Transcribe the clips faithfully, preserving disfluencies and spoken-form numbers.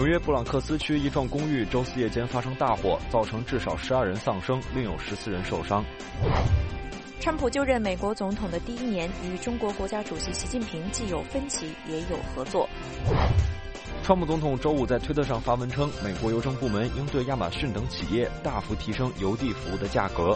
约布朗克斯区一幢公寓周四夜间发生大火，造成至少十二人丧生，另有十四人受伤。 川普就任美国总统的第一年，与中国国家主席习近平既有分歧，也有合作。 川普总统周五在推特上发文称，美国邮政部门应对亚马逊等企业大幅提升邮递服务的价格。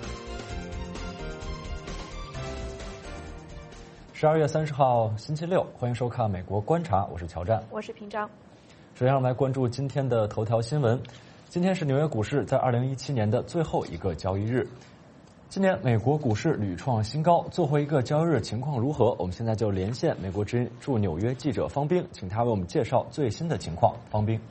十二月三十号星期六，欢迎收看《美国观察》，我是乔战， 我是平章。 首先，让我们来关注今天的头条新闻。今天是纽约股市在二零一七年的最后一个交易日。今年美国股市屡创新高，最后一个交易日情况如何？我们现在就连线美国之音驻纽约记者方冰，请他为我们介绍最新的情况。方冰。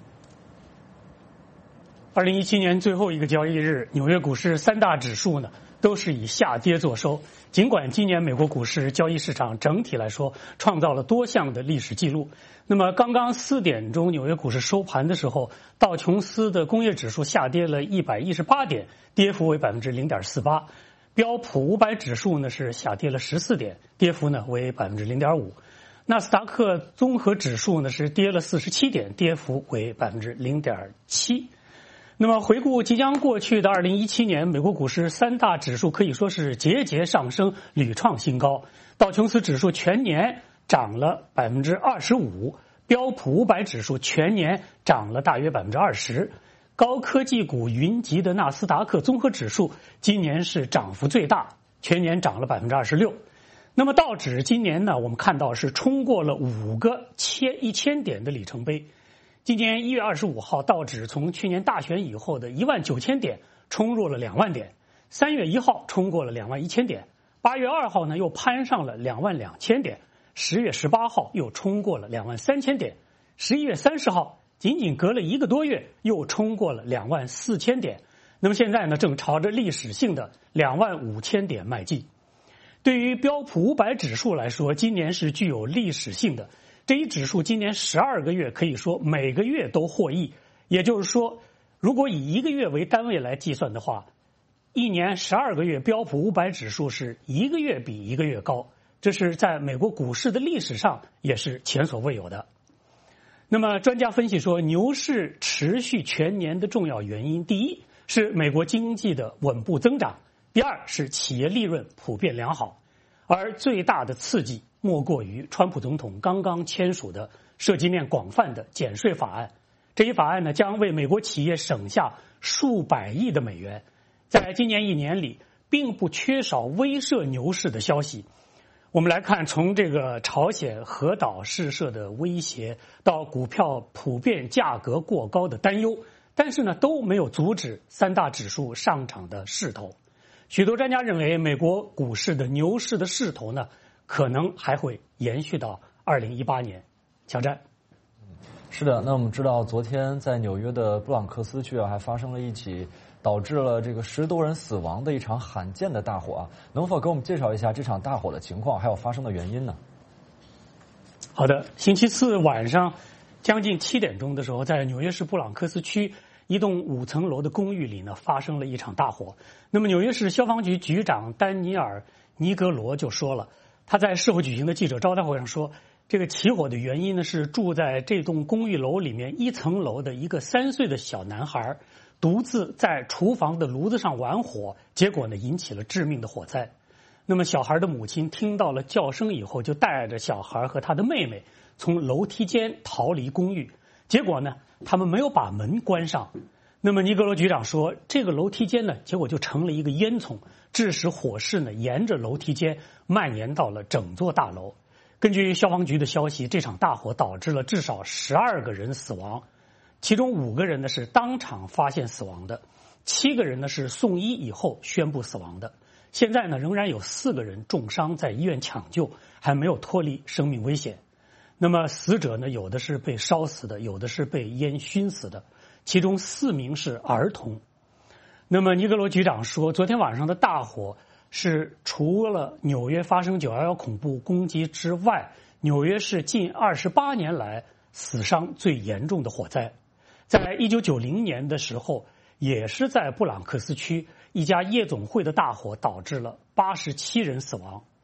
二零一七年最后一个交易日，纽约股市三大指数呢都是以下跌作收。尽管今年美国股市交易市场整体来说创造了多项的历史记录，那么刚刚四点钟纽约股市收盘的时候，道琼斯的工业指数下跌了一百一十八点，跌幅为百分之零点四八。标普五百指数呢是下跌了十四点，跌幅呢为百分之零点五。纳斯达克综合指数呢是跌了四十七点，跌幅为百分之零点七。那么回顾即将过去的二零一七年，美国股市三大指数可以说是节节上升，屡创新高。道琼斯指数全年涨了百分之二十五，标普五百指数全年涨了大约百分之二十。高科技股云集的纳斯达克综合指数今年是涨幅最大，全年涨了百分之二十六。那么道指今年呢，我们看到是冲过了五个千一千点的里程碑。今年一月二十五号，道指从去年大选以后的一万九千点冲入了两万点，三月一号冲过了两万一千点，八月二号呢又攀上了两万两千点，十月十八号又冲过了两万三千点，十一月三十号仅仅隔了一个多月又冲过了两万四千点，那么现在呢正朝着历史性的两万五千点迈进。对于标普五百指数来说，今年是具有历史性的。这一指数今年十二个月可以说每个月都获益，也就是说，如果以一个月为单位来计算的话，一年十二个月标普五百指数是一个月比一个月高，这是在美国股市的历史上也是前所未有的。那么专家分析说，牛市持续全年的重要原因，第一是美国经济的稳步增长，第二是企业利润普遍良好，而最大的刺激莫过于川普总统刚刚签署的涉及面广泛的减税法案。这一法案呢，将为美国企业省下数百亿的美元。在今年一年里，并不缺少威慑牛市的消息。我们来看，从这个朝鲜核岛试射的威胁到股票普遍价格过高的担忧，但是呢，都没有阻止三大指数上涨的势头。许多专家认为，美国股市的牛市的势头呢，可能还会延续到二零一八年。乔战。 是的，那我们知道，昨天在纽约的布朗克斯区啊，还发生了一起导致了这个十多人死亡的一场罕见的大火啊，能否给我们介绍一下这场大火的情况，还有发生的原因呢？ 好的，星期四晚上将近七点钟的时候，在纽约市布朗克斯区一栋五层楼的公寓里呢，发生了一场大火。那么纽约市消防局局长丹尼尔·尼格罗就说了，他在事后举行的记者招待会上说，这个起火的原因呢是住在这栋公寓楼里面一层楼的一个三岁的小男孩独自在厨房的炉子上玩火，结果呢引起了致命的火灾。那么小孩的母亲听到了叫声以后，就带着小孩和他的妹妹从楼梯间逃离公寓，结果呢他们没有把门关上。那么尼格罗局长说，这个楼梯间呢结果就成了一个烟囱，致使火势呢沿着楼梯间蔓延到了整座大楼。根据消防局的消息，这场大火导致了至少十二个人死亡，其中五个人呢是当场发现死亡的，七个人呢是送医以后宣布死亡的。现在呢仍然有四个人重伤在医院抢救，还没有脱离生命危险。那么死者呢，有的是被烧死的，有的是被烟熏死的，其中四名是儿童。那么尼格罗局长说，昨天晚上的大火是除了纽约发生九一一恐怖攻击之外，纽约市近二十八年来死伤最严重的火灾。在一九九零年的时候，也是在布朗克斯区一家夜总会的大火导致了八十七人死亡。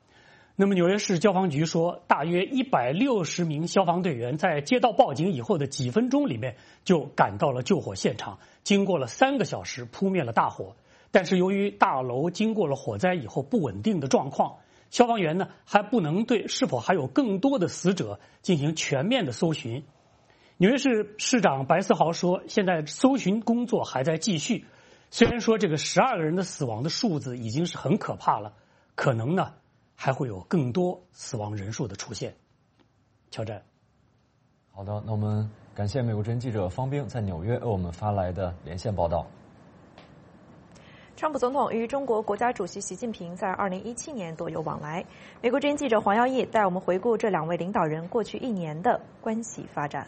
那么纽约市消防局说，大约一百六十名消防队员在接到报警以后的几分钟里面就赶到了救火现场，经过了三个小时扑灭了大火。但是由于大楼经过了火灾以后不稳定的状况，消防员呢还不能对是否还有更多的死者进行全面的搜寻。纽约市市长白思豪说，现在搜寻工作还在继续。虽然说这个十二个人的死亡的数字已经是很可怕了，可能呢还会有更多死亡人数的出现。乔战。 好的，那我们感谢美国之音记者方冰在纽约为我们发来的连线报道。 川普总统与中国国家主席习近平在二零一七年多有往来。美国之音记者黄耀义带我们回顾这两位领导人过去一年的关系发展。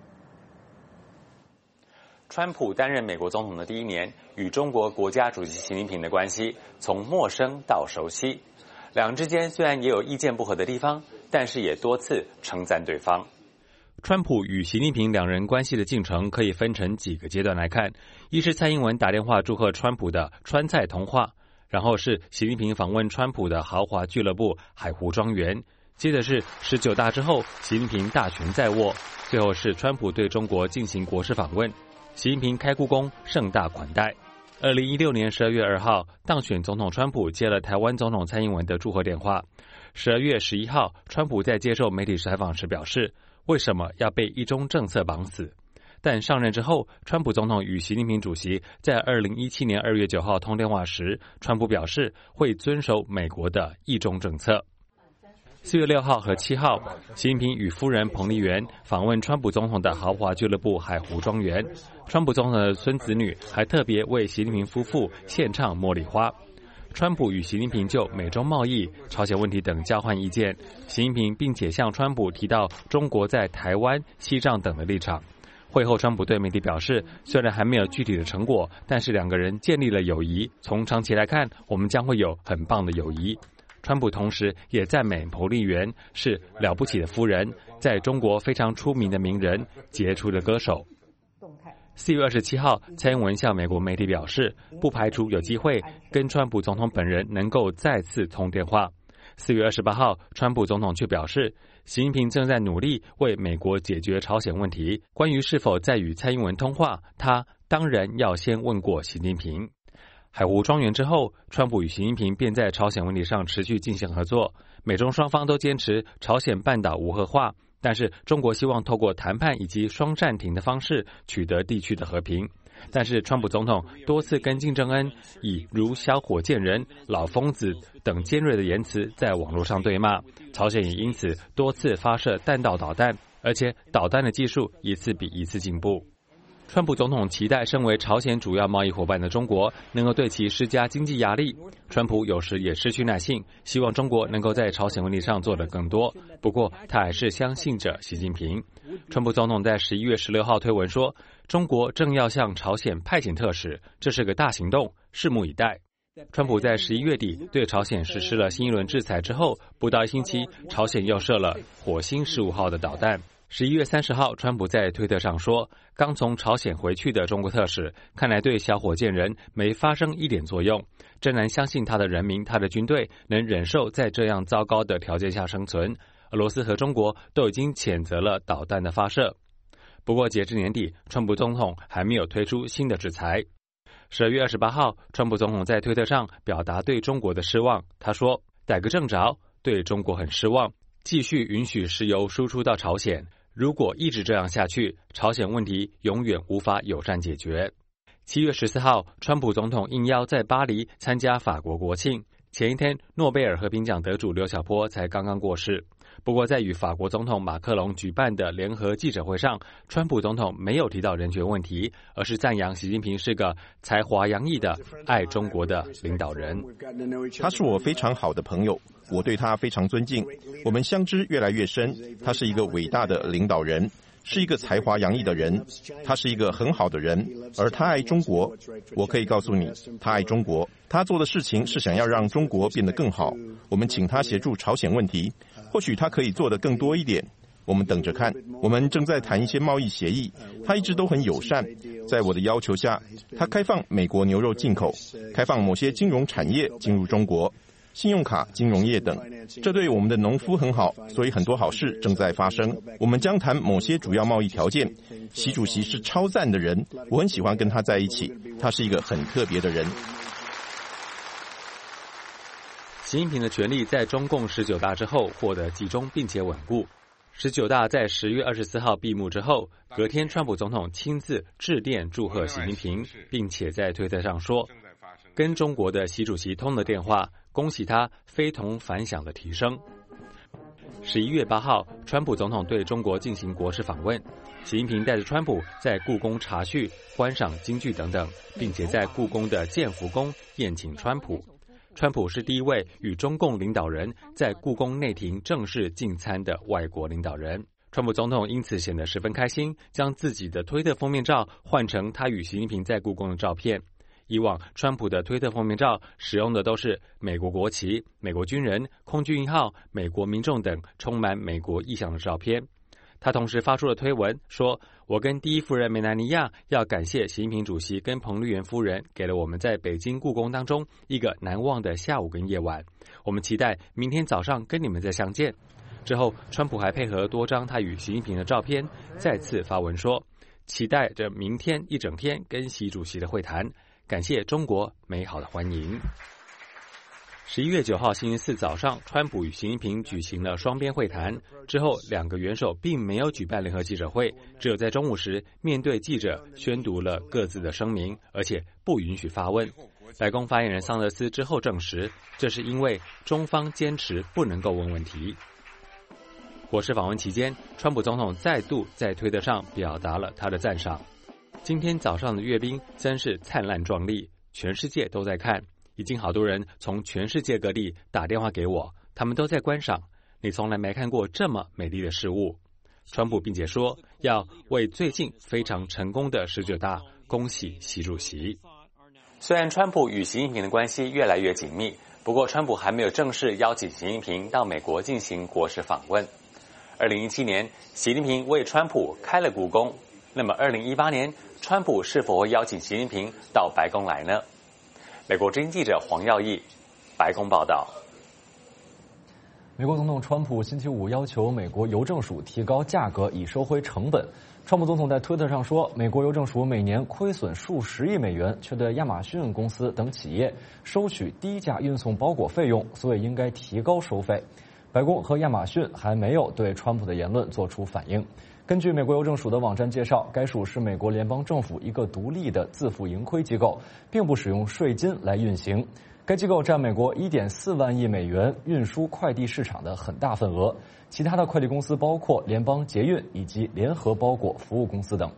川普担任美国总统的第一年，与中国国家主席习近平的关系从陌生到熟悉。两人之间虽然也有意见不合的地方，但是也多次称赞对方。川普与习近平两人关系的进程可以分成几个阶段来看，一是蔡英文打电话祝贺川普的川菜通话，然后是习近平访问川普的豪华俱乐部海湖庄园，接着是十九大之后习近平大权在握，最后是川普对中国进行国事访问，习近平开故宫盛大款待。二零一六年十二月二号，当选总统川普接了台湾总统蔡英文的祝贺电话。十二月十一号，川普在接受媒体采访时表示，为什么要被一中政策绑死？但上任之后，川普总统与习近平主席在二零一七年二月九号通电话时，川普表示会遵守美国的一中政策。四月六号和七号，习近平与夫人彭丽媛访问川普总统的豪华俱乐部海湖庄园。川普总统的孙子女还特别为习近平夫妇献唱茉莉花。川普与习近平就美中贸易、朝鲜问题等交换意见。习近平并且向川普提到中国在台湾、西藏等的立场。会后，川普对媒体表示，虽然还没有具体的成果，但是两个人建立了友谊。从长期来看，我们将会有很棒的友谊。川普同时也赞美彭丽媛是了不起的夫人，在中国非常出名的名人，杰出的歌手。四月二十七号，蔡英文向美国媒体表示，不排除有机会跟川普总统本人能够再次通电话。四月二十八号，川普总统却表示，习近平正在努力为美国解决朝鲜问题。关于是否再与蔡英文通话，他当然要先问过习近平。海湖庄园之后，川普与习近平便在朝鲜问题上持续进行合作。美中双方都坚持朝鲜半岛无核化，但是中国希望透过谈判以及双暂停的方式取得地区的和平。但是川普总统多次跟金正恩以如小火箭人、老疯子等尖锐的言辞在网络上对骂，朝鲜也因此多次发射弹道导弹，而且导弹的技术一次比一次进步。川普总统期待身为朝鲜主要贸易伙伴的中国能够对其施加经济压力。川普有时也失去耐性，希望中国能够在朝鲜问题上做得更多。不过他还是相信着习近平。川普总统在十一月十六号推文说，中国正要向朝鲜派遣特使，这是个大行动，拭目以待。川普在十一月底对朝鲜实施了新一轮制裁之后，不到一星期，朝鲜又射了火星十五号的导弹。十一月三十号，川普在推特上说，刚从朝鲜回去的中国特使看来对小火箭人没发生一点作用，真难相信他的人民、他的军队能忍受在这样糟糕的条件下生存。俄罗斯和中国都已经谴责了导弹的发射。不过截至年底，川普总统还没有推出新的制裁。十二月二十八号，川普总统在推特上表达对中国的失望，他说，逮个正着，对中国很失望，继续允许石油输出到朝鲜。如果一直这样下去，朝鲜问题永远无法友善解决。七月十四号，川普总统应邀在巴黎参加法国国庆。前一天，诺贝尔和平奖得主刘晓波才刚刚过世。不过，在与法国总统马克龙举办的联合记者会上，川普总统没有提到人权问题，而是赞扬习近平是个才华洋溢的爱中国的领导人。 他是我非常好的朋友，我对他非常尊敬，我们相知越来越深。他是一个伟大的领导人，是一个才华洋溢的人，他是一个很好的人，而他爱中国。我可以告诉你，他爱中国，他做的事情是想要让中国变得更好。我们请他协助朝鲜问题，或许他可以做得更多一点。我们等着看。我们正在谈一些贸易协议，他一直都很友善。在我的要求下，他开放美国牛肉进口，开放某些金融产业进入中国。 信用卡、金融业等。这对我们的农夫很好，所以很多好事正在发生。我们将谈某些主要贸易条件。习主席是超赞的人，我很喜欢跟他在一起，他是一个很特别的人。 习近平的权力在中共十九大之后获得集中并且稳固。十九大在十月二十四号闭幕之后，隔天川普总统亲自致电祝贺习近平，并且在推特上说，跟中国的习主席通了电话，恭喜他非同凡响的提升。十一月八号，川普总统对中国进行国事访问，习近平带着川普在故宫茶叙、观赏京剧等等，并且在故宫的建福宫宴请川普。川普是第一位与中共领导人在故宫内廷正式进餐的外国领导人。川普总统因此显得十分开心，将自己的推特封面照换成他与习近平在故宫的照片。以往川普的推特封面照使用的都是美国国旗、美国军人、空军一号、美国民众等充满美国意象的照片。他同时发出了推文说，我跟第一夫人梅兰妮亚要感谢习近平主席跟彭丽媛夫人给了我们在北京故宫当中一个难忘的下午跟夜晚，我们期待明天早上跟你们再相见。之后川普还配合多张他与习近平的照片，再次发文说，期待着明天一整天跟习主席的会谈，感谢中国美好的欢迎。十一月九号星期四早上，川普与习近平举行了双边会谈，之后两个元首并没有举办联合记者会，只有在中午时面对记者宣读了各自的声明，而且不允许发问。白宫发言人桑德斯之后证实，这是因为中方坚持不能够问问题。国事访问期间，川普总统再度在推特上表达了他的赞赏。今天早上的阅兵真是灿烂壮丽，全世界都在看，已经好多人从全世界各地打电话给我，他们都在观赏，你从来没看过这么美丽的事物。川普并且说，要为最近非常成功的十九大恭喜习主席。虽然川普与习近平的关系越来越紧密，不过川普还没有正式邀请习近平到美国进行国事访问。二零一七年，习近平为川普开了故宫，那么二零一八年，川普是否会邀请习近平到白宫来呢？美国之音记者黄耀义，白宫报道。 美国总统川普星期五要求美国邮政署提高价格以收回成本。川普总统在推特上说，美国邮政署每年亏损数十亿美元，却对亚马逊公司等企业收取低价运送包裹费用，所以应该提高收费。白宫和亚马逊还没有对川普的言论做出反应。根据美国邮政署的网站介绍，该署是美国联邦政府一个独立的自负盈亏机构，并不使用税金来运行。该机构占美国 一点四万亿美元运输快递市场的很大份额，其他的快递公司包括联邦捷运以及联合包裹服务公司等。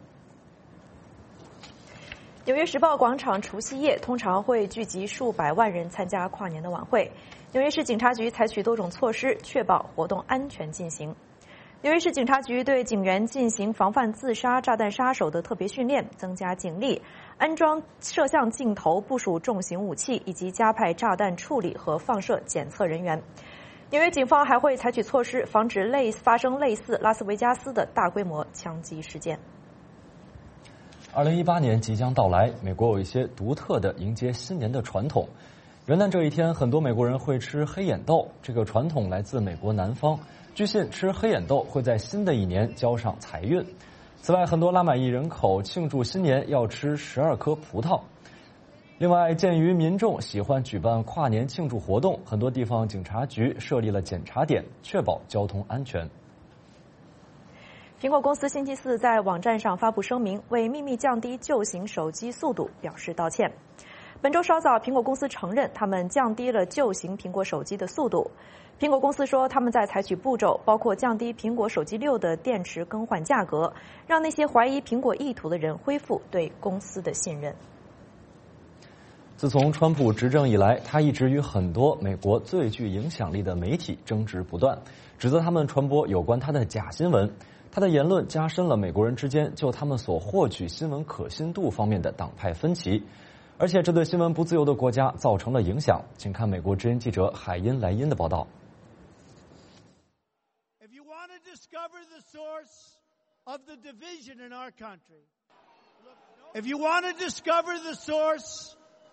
纽约时报广场除夕夜通常会聚集数百万人参加跨年的晚会。纽约市警察局采取多种措施，确保活动安全进行。纽约市警察局对警员进行防范自杀炸弹杀手的特别训练，增加警力，安装摄像镜头，部署重型武器，以及加派炸弹处理和放射检测人员。纽约警方还会采取措施，防止类发生类似拉斯维加斯的大规模枪击事件。 二零一八年即将到来，美国有一些独特的迎接新年的传统。元旦这一天，很多美国人会吃黑眼豆，这个传统来自美国南方。据信，吃黑眼豆会在新的一年交上财运。此外，很多拉美裔人口庆祝新年要吃十二颗葡萄。另外，鉴于民众喜欢举办跨年庆祝活动，很多地方警察局设立了检查点，确保交通安全。 苹果公司星期四在网站上发布声明，为秘密降低旧型手机速度表示道歉。本周稍早，苹果公司承认他们降低了旧型苹果手机的速度。苹果公司说，他们在采取步骤，包括降低苹果手机六的电池更换价格，让那些怀疑苹果意图的人恢复对公司的信任。 自从川普执政以来，他一直与很多美国最具影响力的媒体争执不断，指责他们传播有关他的假新闻。他的言论加深了美国人之间就他们所获取新闻可信度方面的党派分歧，而且这对新闻不自由的国家造成了影响。请看美国之音记者海因莱因的报道。 If you want to discover the source of the division in our country, if you want to discover the source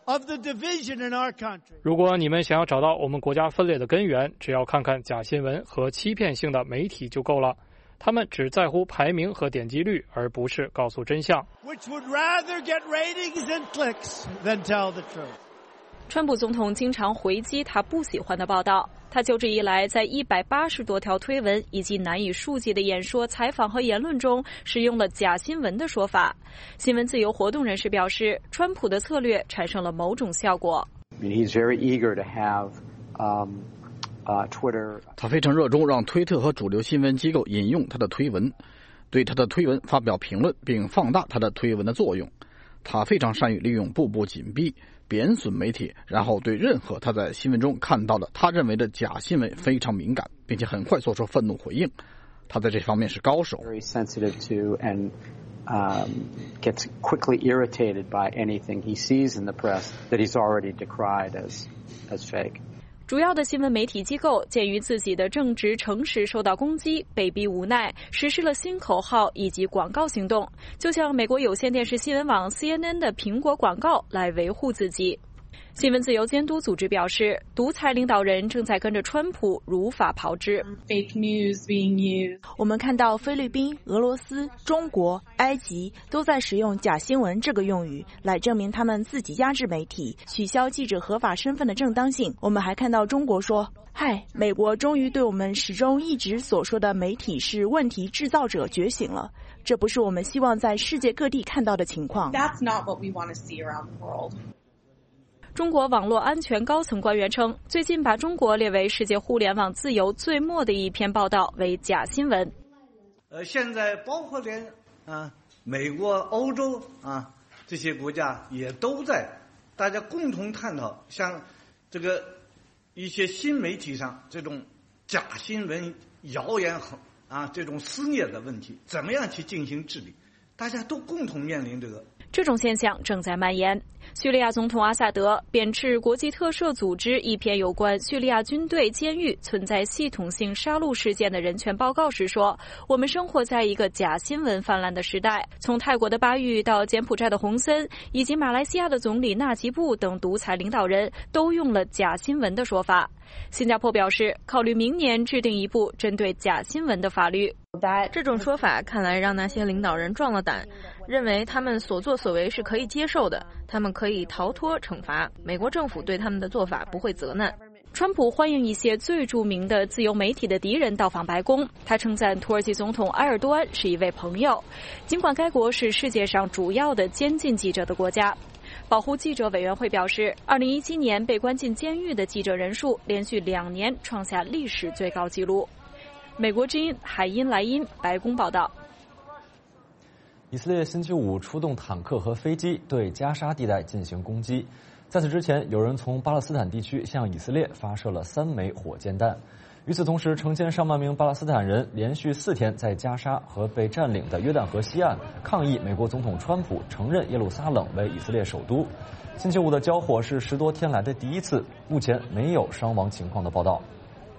of the division in our country. 如果你们想要找到我们国家分裂的根源，只要看看假新闻和欺骗性的媒体就够了。他们只在乎排名和点击率，而不是告诉真相。 Which would rather get ratings and clicks than tell the truth. 川普总统经常回击他不喜欢的报道。他就职以来，在一百八十多条推文以及难以数计的演说、采访和言论中，使用了假新闻的说法。新闻自由活动人士表示，川普的策略产生了某种效果。 I mean, he's very eager to have, um, uh, Twitter. 他非常热衷让推特和主流新闻机构引用他的推文，对他的推文发表评论，并放大他的推文的作用。他非常善于利用步步紧逼、贬损媒体，然后对任何他在新闻中看到的他认为的假新闻非常敏感，并且很快做出愤怒回应。他在这方面是高手。 Very sensitive to and um, gets quickly irritated by anything he sees in the press that he's already decried as as fake. 主要的新闻媒体机构鉴于自己的正直诚实受到攻击，被逼无奈，实施了新口号以及广告行动，就像美国有线电视新闻网 C N N 的苹果广告来维护自己。新闻自由监督组织表示，独裁领导人正在跟着川普如法炮制。 Fake news being used. 我们看到菲律宾、俄罗斯、中国、埃及都在使用假新闻这个用语来证明他们自己压制媒体、取消记者合法身份的正当性。我们还看到中国说，嗨，美国终于对我们始终一直所说的媒体是问题制造者觉醒了。这不是我们希望在世界各地看到的情况。 That's not what we want to see around the world. 中国网络安全高层官员称，最近把中国列为世界互联网自由最末的一篇报道为假新闻。 呃，现在包括连啊美国、欧洲啊这些国家也都在大家共同探讨，像这个一些新媒体上这种假新闻、谣言啊这种肆虐的问题，怎么样去进行治理？大家都共同面临这个。 这种现象正在蔓延。叙利亚总统阿萨德贬斥国际特赦组织一篇有关叙利亚军队监狱存在系统性杀戮事件的人权报告时说，我们生活在一个假新闻泛滥的时代，从泰国的巴育到柬埔寨的洪森，以及马来西亚的总理纳吉布等独裁领导人都用了假新闻的说法。新加坡表示，考虑明年制定一部针对假新闻的法律。 这种说法看来让那些领导人壮了胆，认为他们所作所为是可以接受的，他们可以逃脱惩罚，美国政府对他们的做法不会责难。 川普欢迎一些最著名的自由媒体的敌人到访白宫，他称赞土耳其总统埃尔多安是一位朋友，尽管该国是世界上主要的监禁记者的国家。保护记者委员会表示，二零一七年被关进监狱的记者人数连续两年创下历史最高纪录。美国之音海因莱因白宫报道。 以色列星期五出动坦克和飞机对加沙地带进行攻击。在此之前，有人从巴勒斯坦地区向以色列发射了三枚火箭弹。与此同时，成千上万名巴勒斯坦人连续四天在加沙和被占领的约旦河西岸抗议美国总统川普承认耶路撒冷为以色列首都。星期五的交火是十多天来的第一次，目前没有伤亡情况的报道。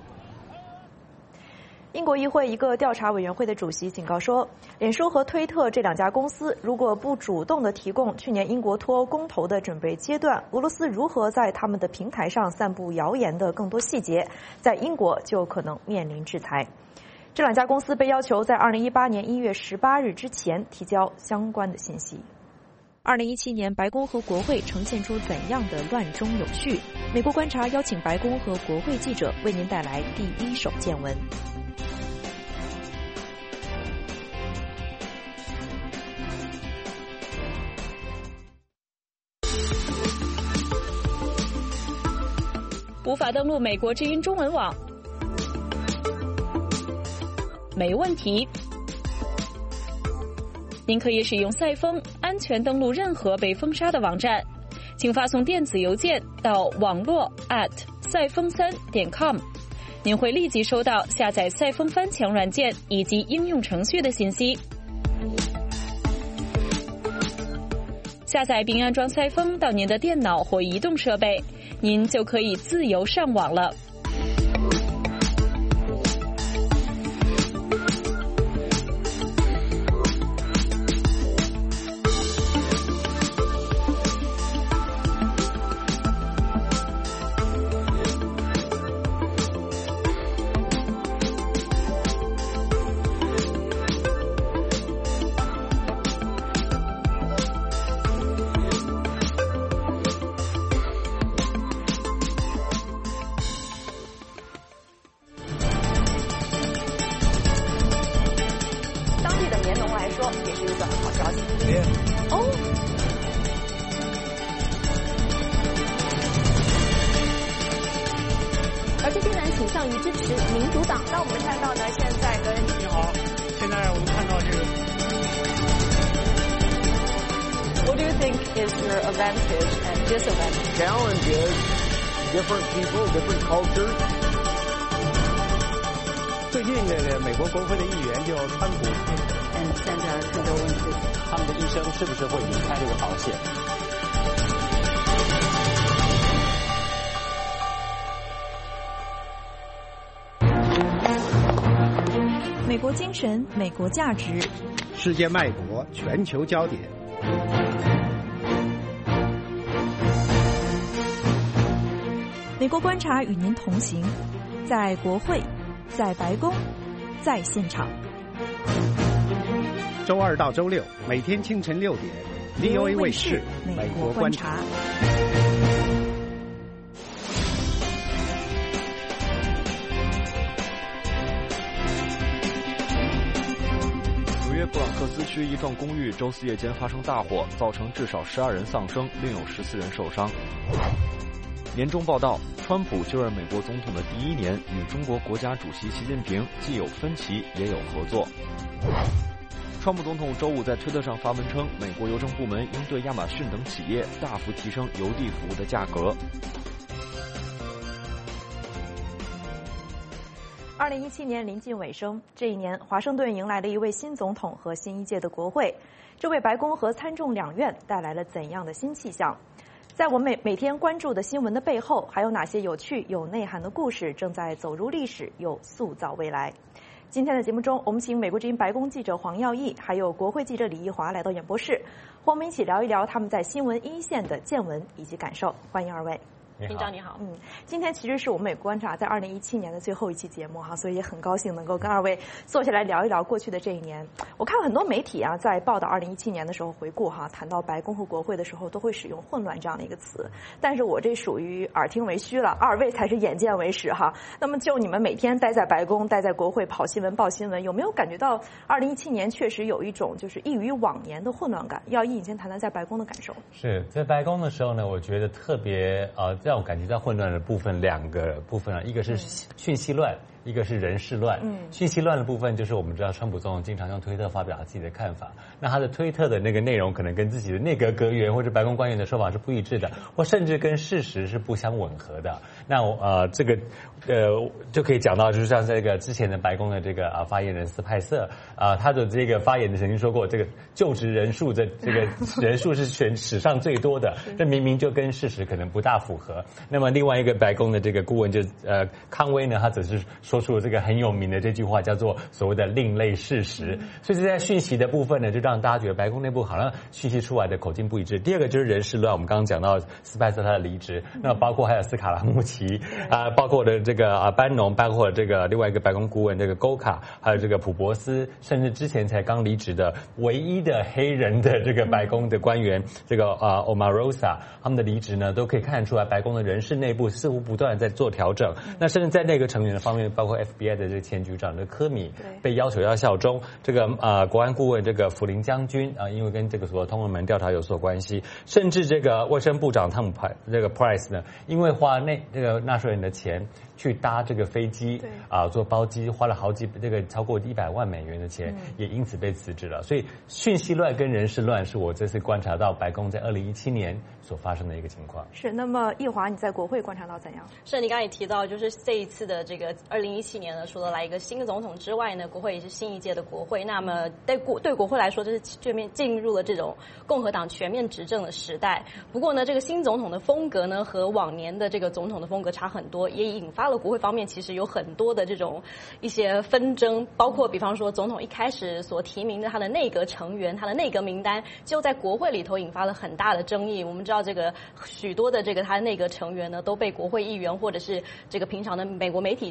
英国议会一个调查委员会的主席警告说，脸书和推特这两家公司如果不主动地提供去年英国脱欧公投的准备阶段俄罗斯如何在他们的平台上散布谣言的更多细节，在英国就可能面临制裁。这两家公司被要求在二零一八年一月十八日之前提交相关的信息。二零一七年白宫和国会呈现出怎样的乱中有序？美国观察邀请白宫和国会记者为您带来第一手见闻。无法登录美国之音中文网？没问题，您可以使用赛风安全登录任何被封杀的网站，请发送电子邮件到网络 at 赛风三点 com， 您会立即收到下载赛风翻墙软件以及应用程序的信息。下载并安装赛风到您的电脑或移动设备，您就可以自由上网了。 倾向于支持民主党。 那我们看到呢，现在跟你好，现在我们看到这个。 What do you think is your advantage and disadvantage? Challenge is different people, different cultures. 最近这个美国国会的议员就川普， 嗯，现在是个问题， 他们的一生是不是会离开这个保险？ 美国精神，美国价值， 世界脉搏，全球焦点。 美国观察与您同行，在国会，在白宫，在现场。 周二到周六，每天清晨六点 ，V O A 卫视《美国观察》。 纽约布朗克斯区一幢公寓周四夜间发生大火，造成至少十二人丧生，另有十四人受伤。年终报道，川普就任美国总统的第一年，与中国国家主席习近平既有分歧也有合作。川普总统周五在推特上发文称，美国邮政部门应对亚马逊等企业大幅提升邮递服务的价格。 二零一七年临近尾声，这一年，华盛顿迎来了一位新总统和新一届的国会，这为白宫和参众两院带来了怎样的新气象？在我们每每天关注的新闻的背后，还有哪些有趣有内涵的故事正在走入历史，又塑造未来？今天的节目中，我们请美国之音白宫记者黄耀义，还有国会记者李毅华来到演播室，和我们一起聊一聊他们在新闻一线的见闻以及感受。欢迎二位。 厅长你好， 嗯，今天其实是我们美国观察在二零一七年的最后一期节目哈，所以也很高兴能够跟二位坐下来聊一聊过去的这一年。我看很多媒体啊，在报道二零一七年的时候回顾哈，谈到白宫和国会的时候，都会使用混乱这样的一个词。但是我这属于耳听为虚了，二位才是眼见为实哈。那么就你们每天待在白宫、待在国会跑新闻、报新闻，有没有感觉到二零一七年确实有一种就是异于往年的混乱感？耀义，你先谈谈在白宫的感受。 是在白宫的时候呢，我觉得特别呃让我感觉到混乱的部分两个部分啊，一个是讯息乱，一个是人事乱。嗯，讯息乱的部分就是我们知道川普总统经常用推特发表自己的看法，那他的推特的那个内容可能跟自己的内阁阁员或者白宫官员的说法是不一致的，或甚至跟事实是不相吻合的。那我呃这个呃就可以讲到，就是像这个之前的白宫的这个啊发言人斯派瑟啊，他的这个发言的曾经说过，这个就职人数的这个人数是全史上最多的，这明明就跟事实可能不大符合。那么另外一个白宫的这个顾问就呃康威呢，他只是说出了这个很有名的这句话，叫做所谓的另类事实。所以这在讯息的部分呢，就让大家觉得白宫内部好像讯息出来的口径不一致。第二个就是人事乱，我们刚刚讲到斯派瑟他的离职，那包括还有斯卡拉穆奇啊、呃，包括的这个啊班农，包括这个另外一个白宫顾问这个沟卡，还有这个普博斯，甚至之前才刚离职的唯一的黑人的这个白宫的官员这个啊 Omarosa， 他们的离职呢，都可以看得出来白宫的人事内部似乎不断在做调整。那甚至在内阁成员的方面，包括 F B I 的这个前局长的科米被要求要效忠，这个呃国安顾问这个福林将军啊、呃，因为跟这个所谓通俄门调查有所关系，甚至这个卫生部长汤姆派这个 Price 呢，因为花那这个纳税人的钱去搭这个飞机啊、呃、做包机，花了好几这个超过一百万美元的钱，嗯、也因此被辞职了。所以讯息乱跟人事乱是我这次观察到白宫在二零一七年所发生的一个情况。 是，那么易华，你在国会观察到怎样？ 是，你刚才也提到，就是这一次的这个二零一七年呢，除了来一个新的总统之外呢，国会也是新一届的国会。那么对国对国会来说，这是全面进入了这种共和党全面执政的时代。不过呢，这个新总统的风格呢，和往年的这个总统的风格差很多，也引发了国会方面其实有很多的这种一些纷争，包括比方说总统一开始所提名的他的内阁成员，他的内阁名单就在国会里头引发了很大的争议。我们知道这个许多的这个他的内阁成员呢，都被国会议员或者是这个平常的美国媒体称为是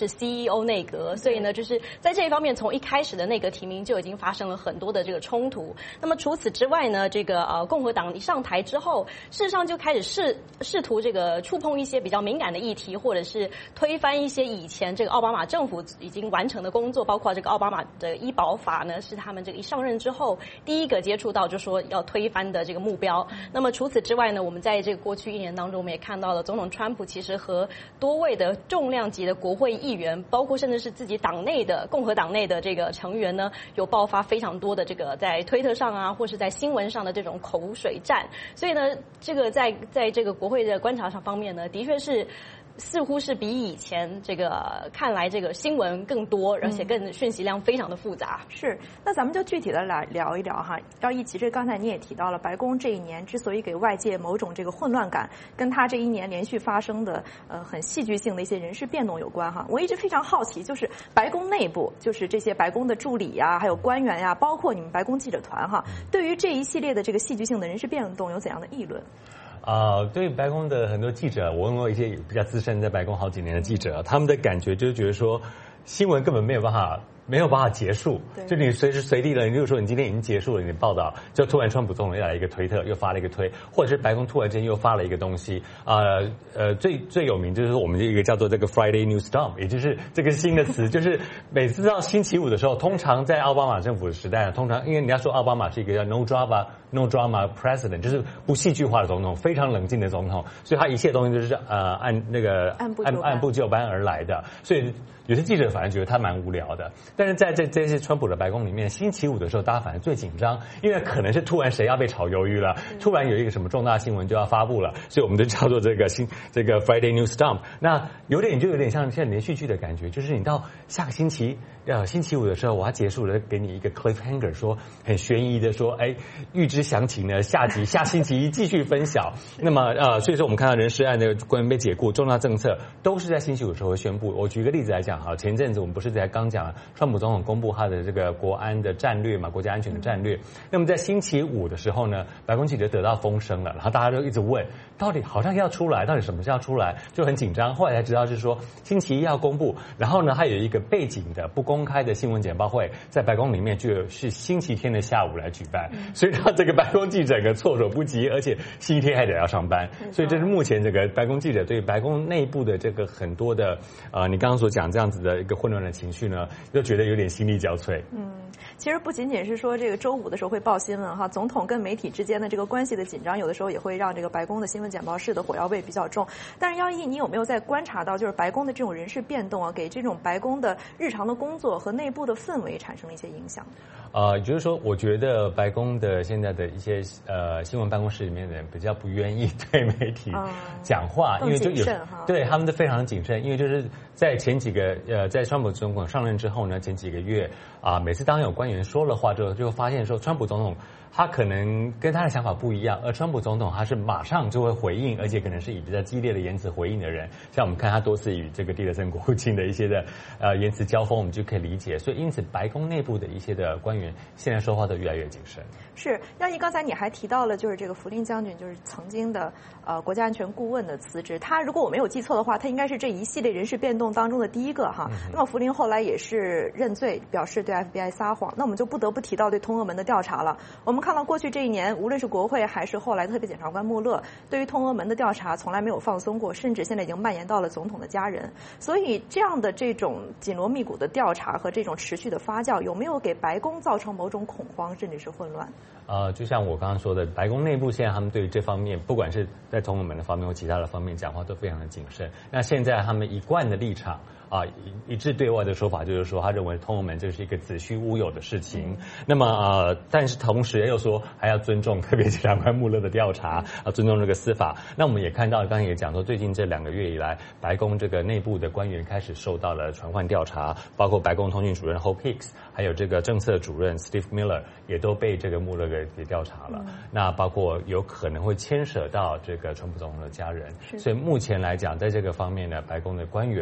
是 C E O 内阁，所以呢，就是在这一方面，从一开始的内阁提名就已经发生了很多的这个冲突。那么除此之外呢，这个呃共和党一上台之后，事实上就开始试试图这个触碰一些比较敏感的议题，或者是推翻一些以前这个奥巴马政府已经完成的工作，包括这个奥巴马的医保法呢，是他们这个一上任之后第一个接触到就说要推翻的这个目标。那么除此之外呢，我们在这个过去一年当中，我们也看到了总统川普其实和多位的重量级的国会议员，包括甚至是自己党内的共和党内的这个成员呢，有爆发非常多的这个在推特上啊，或是在新闻上的这种口水战。所以呢，这个在在这个国会的观察上方面呢，的确是似乎是比以前这个看来这个新闻更多，而且更讯息量非常的复杂。 嗯、是，那咱们就具体的来聊一聊哈。要一其实刚才你也提到了，白宫这一年之所以给外界某种这个混乱感，跟他这一年连续发生的呃很戏剧性的一些人事变动有关哈。我一直非常好奇，就是白宫内部，就是这些白宫的助理呀、啊，还有官员呀、啊，包括你们白宫记者团哈，对于这一系列的这个戏剧性的人事变动有怎样的议论？ 啊、呃，对白宫的很多记者，我问过一些比较资深在白宫好几年的记者，他们的感觉就是觉得说，新闻根本没有办法。没有办法结束，就你随时随地的，你比如说你今天已经结束了你的报道，就突然川普总统又来一个推特，又发了一个推，或者是白宫突然间又发了一个东西，呃呃，最最有名就是我们这一个叫做这个 Friday News Dump， 也就是这个新的词，就是每次到星期五的时候，通常在奥巴马政府的时代，通常因为人家说奥巴马是一个叫 no drama no drama president， 就是不戏剧化的总统，非常冷静的总统，所以他一切东西都是呃按那个按部按按部就班而来的，所以有些记者反而觉得他蛮无聊的。但是在这这些川普的白宫里面，星期五的时候，大家反而最紧张，因为可能是突然谁要被炒鱿鱼了，突然有一个什么重大新闻就要发布了，所以我们就叫做这个新这个 Friday News Dump。那有点就有点像像连续剧的感觉，就是你到下个星期呃星期五的时候，我要结束了，给你一个 cliffhanger， 说很悬疑的说，哎，预知详情呢，下集下星期一继续分晓。那么呃，所以说我们看到人事案的官员被解雇，重大政策都是在星期五的时候会宣布。我举个例子来讲哈，前阵子我们不是在刚讲川普总统公布他的这个国安的战略嘛，国家安全的战略。那么在星期五的时候呢，白宫记者得到风声了，然后大家就一直问，到底好像要出来，到底什么是要出来，就很紧张。后来才知道是说星期一要公布，然后呢，还有一个背景的不公开的新闻简报会，在白宫里面就是星期天的下午来举办，所以让这个白宫记者个措手不及，而且星期天还得要上班，所以这是目前这个白宫记者对白宫内部的这个很多的呃，你刚刚所讲这样子的一个混乱的情绪呢，就觉得有点心力交瘁。 嗯，其实不仅仅是说这个周五的时候会报新闻哈，总统跟媒体之间的这个关系的紧张，有的时候也会让这个白宫的新闻简报室的火药味比较重。但是姚毅，你有没有在观察到，就是白宫的这种人事变动啊，给这种白宫的日常的工作和内部的氛围产生了一些影响？ 呃，就是说，我觉得白宫的现在的一些呃新闻办公室里面的人比较不愿意对媒体讲话， 嗯、 因为就有对他们都非常谨慎，因为就是在前几个呃在川普总统上任之后呢，前几个月啊、呃，每次当有官员说了话之后，就发现说川普总统他可能跟他的想法不一样，而川普总统他是马上就会回应，而且可能是以比较激烈的言辞回应的人。像我们看他多次与这个蒂勒森国务卿的一些的呃言辞交锋，我们就可以理解。所以因此白宫内部的一些的官员现在说话都越来越谨慎。 是，耀毅，刚才你还提到了就是这个福林将军，就是曾经的呃国家安全顾问的辞职。他如果我没有记错的话，他应该是这一系列人事变动当中的第一个哈。嗯、那么福林后来也是认罪，表示对 F B I 撒谎。那我们就不得不提到对通俄门的调查了。我们看到过去这一年，无论是国会还是后来特别检察官穆勒，对于通俄门的调查从来没有放松过，甚至现在已经蔓延到了总统的家人。所以这样的这种紧锣密鼓的调查和这种持续的发酵，有没有给白宫造成某种恐慌甚至是混乱？ 呃，就像我刚刚说的，白宫内部现在他们对于这方面，不管是在通俄门的方面或其他的方面讲话都非常的谨慎。那现在他们一贯的立场啊，一一致对外的说法就是说，他认为通俄门这是一个子虚乌有的事情。嗯、那么呃，但是同时又说还要尊重特别检察官穆勒的调查，啊，尊重这个司法。那我们也看到，刚才也讲说，最近这两个月以来，白宫这个内部的官员开始受到了传唤调查，包括白宫通讯主任 Hope Hicks， 还有这个政策主任 Steve Miller 也都被这个穆勒给给调查了。嗯、那包括有可能会牵涉到这个川普总统的家人。所以目前来讲，在这个方面呢，白宫的官员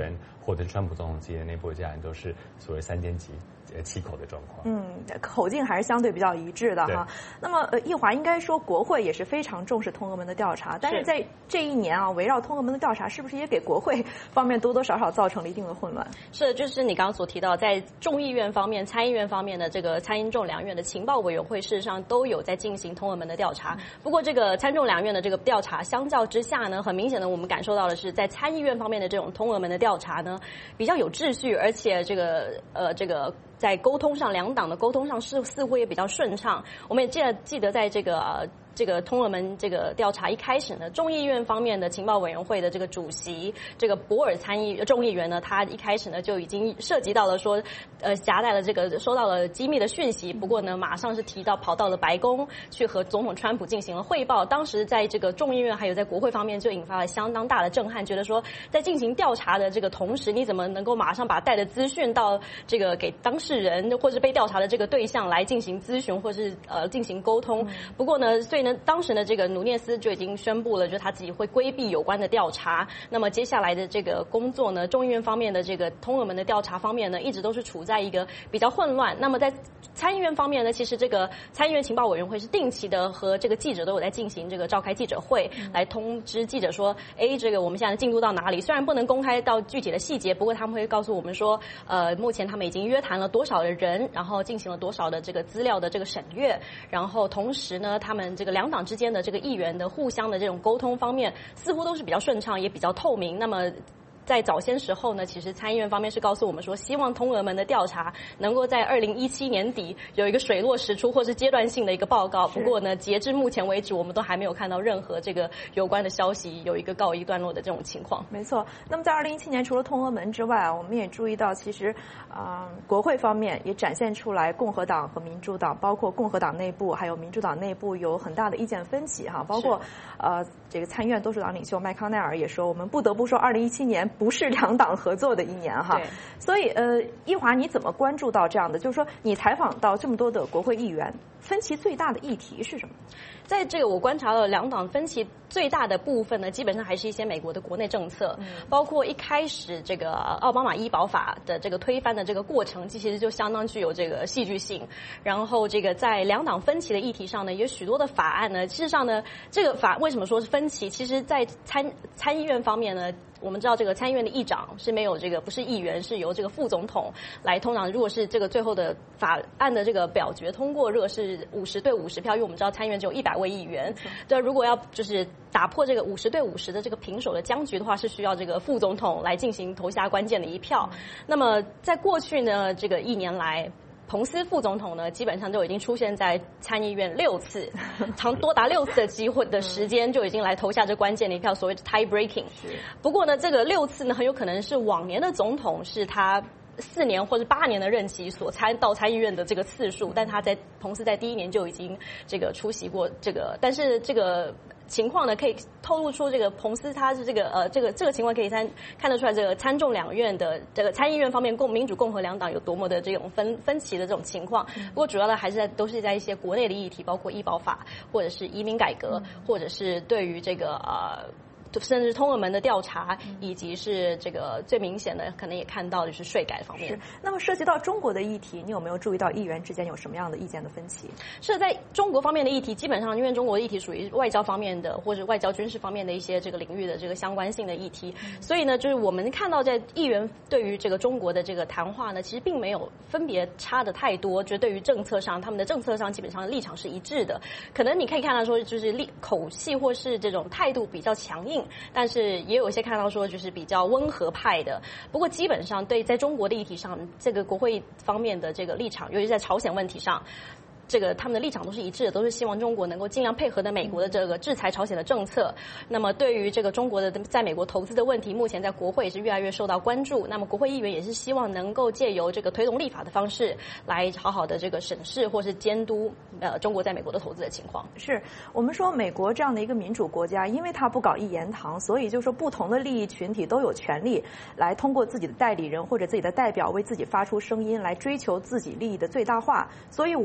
或者是川普总统自己的内部家人，都是所谓三缄其呃其口的状况。 嗯，口径还是相对比较一致的哈。那么呃，易华应该说国会也是非常重视通俄门的调查，但是在这一年啊，围绕通俄门的调查，是不是也给国会方面多多少少造成了一定的混乱？ 是，就是你刚刚所提到，在众议院方面、参议院方面的这个参英众两院的情报委员会，事实上都有在进行通俄门的调查。不过，这个参众两院的这个调查，相较之下呢，很明显的我们感受到的是，在参议院方面的这种通俄门的调查呢，比较有秩序，而且这个呃这个。在沟通上，两党的沟通上是似乎也比较顺畅。我们也记得记得在这个呃这个通俄门这个调查一开始呢，众议院方面的情报委员会的这个主席这个博尔参议众议员呢，他一开始呢就已经涉及到了说，呃夹带了这个收到了机密的讯息，不过呢马上是提到跑到了白宫去和总统川普进行了汇报。当时在这个众议院还有在国会方面就引发了相当大的震撼，觉得说在进行调查的这个同时，你怎么能够马上把带的资讯到这个给当事人或是被调查的这个对象来进行咨询或是呃进行沟通？不过呢，所以呢，当时呢，这个努涅斯就已经宣布了，就是他自己会规避有关的调查。那么接下来的这个工作呢，众议院方面的这个通俄门的调查方面呢，一直都是处在一个比较混乱。那么在参议院方面呢，其实这个参议院情报委员会是定期的和这个记者都有在进行这个召开记者会，来通知记者说，哎，这个我们现在进度到哪里？虽然不能公开到具体的细节，不过他们会告诉我们说，呃，目前他们已经约谈了多少的人，然后进行了多少的这个资料的这个审阅，然后同时呢，他们这个两党之间的这个议员的互相的这种沟通方面，似乎都是比较顺畅，也比较透明。那么在早先时候呢，其实参议院方面是告诉我们说，希望通俄门的调查能够在二零一七年底有一个水落石出或是阶段性的一个报告。不过呢，截至目前为止，我们都还没有看到任何这个有关的消息有一个告一段落的这种情况。 没错。那么在二零一七年，除了通俄门之外啊，我们也注意到，其实啊、呃，国会方面也展现出来，共和党和民主党，包括共和党内部还有民主党内部有很大的意见分歧哈。包括呃，这个参议院多数党领袖麦康奈尔也说，我们不得不说，二零一七年不是两党合作的一年哈。所以呃，一华你怎么关注到这样的？就是说，你采访到这么多的国会议员，分歧最大的议题是什么？ 在这个我观察了两党分歧最大的部分呢，基本上还是一些美国的国内政策，嗯、包括一开始这个奥巴马医保法的这个推翻的这个过程，其实就相当具有这个戏剧性。然后这个在两党分歧的议题上呢，有许多的法案呢，事实上呢，这个法为什么说是分歧？其实，在参参议院方面呢，我们知道这个参议院的议长是没有这个不是议员，是由这个副总统来通常，如果是这个最后的法案的这个表决通过，如果是五十对五十票，因为我们知道参议院只有一百位议员，对，如果要就是打破这个五十对五十的这个平手的僵局的话，是需要这个副总统来进行投下关键的一票。那么在过去呢，这个一年来，彭斯副总统呢，基本上就已经出现在参议院六次，长多达六次的机会的时间，就已经来投下这关键的一票，所谓的 tie breaking。不过呢，这个六次呢，很有可能是往年的总统是他四年或者八年的任期所参到参议院的这个次数，但他在彭斯在第一年就已经这个出席过这个，但是这个情况呢，可以透露出这个彭斯他是这个呃这个这个情况可以参看得出来，这个参众两院的这个参议院方面共民主共和两党有多么的这种分分歧的这种情况。不过主要的还是在都是在一些国内的议题，包括医保法或者是移民改革，或者是对于这个呃。甚至通俄门的调查，以及是这个最明显的，可能也看到就是税改方面。 是。那么涉及到中国的议题，你有没有注意到议员之间有什么样的意见的分歧？ 是在中国方面的议题，基本上因为中国的议题属于外交方面的，或者外交军事方面的一些这个领域的这个相关性的议题，嗯、所以呢，就是我们看到在议员对于这个中国的这个谈话呢，其实并没有分别差的太多，就对于政策上，他们的政策上基本上立场是一致的。可能你可以看到说，就是立口气或是这种态度比较强硬。但是也有一些看到说就是比较温和派的，不过基本上对在中国的议题上，这个国会方面的这个立场，尤其在朝鲜问题上，这个他们的立场都是一致的，都是希望中国能够尽量配合的美国的这个制裁朝鲜的政策。那么对于这个中国的在美国投资的问题，目前在国会也是越来越受到关注。那么国会议员也是希望能够借由这个推动立法的方式，来好好的这个审视或是监督呃中国在美国的投资的情况。 是我们说美国这样的一个民主国家，因为它不搞一言堂，所以就是说不同的利益群体都有权利来通过自己的代理人或者自己的代表为自己发出声音，来追求自己利益的最大化。所以无论是在白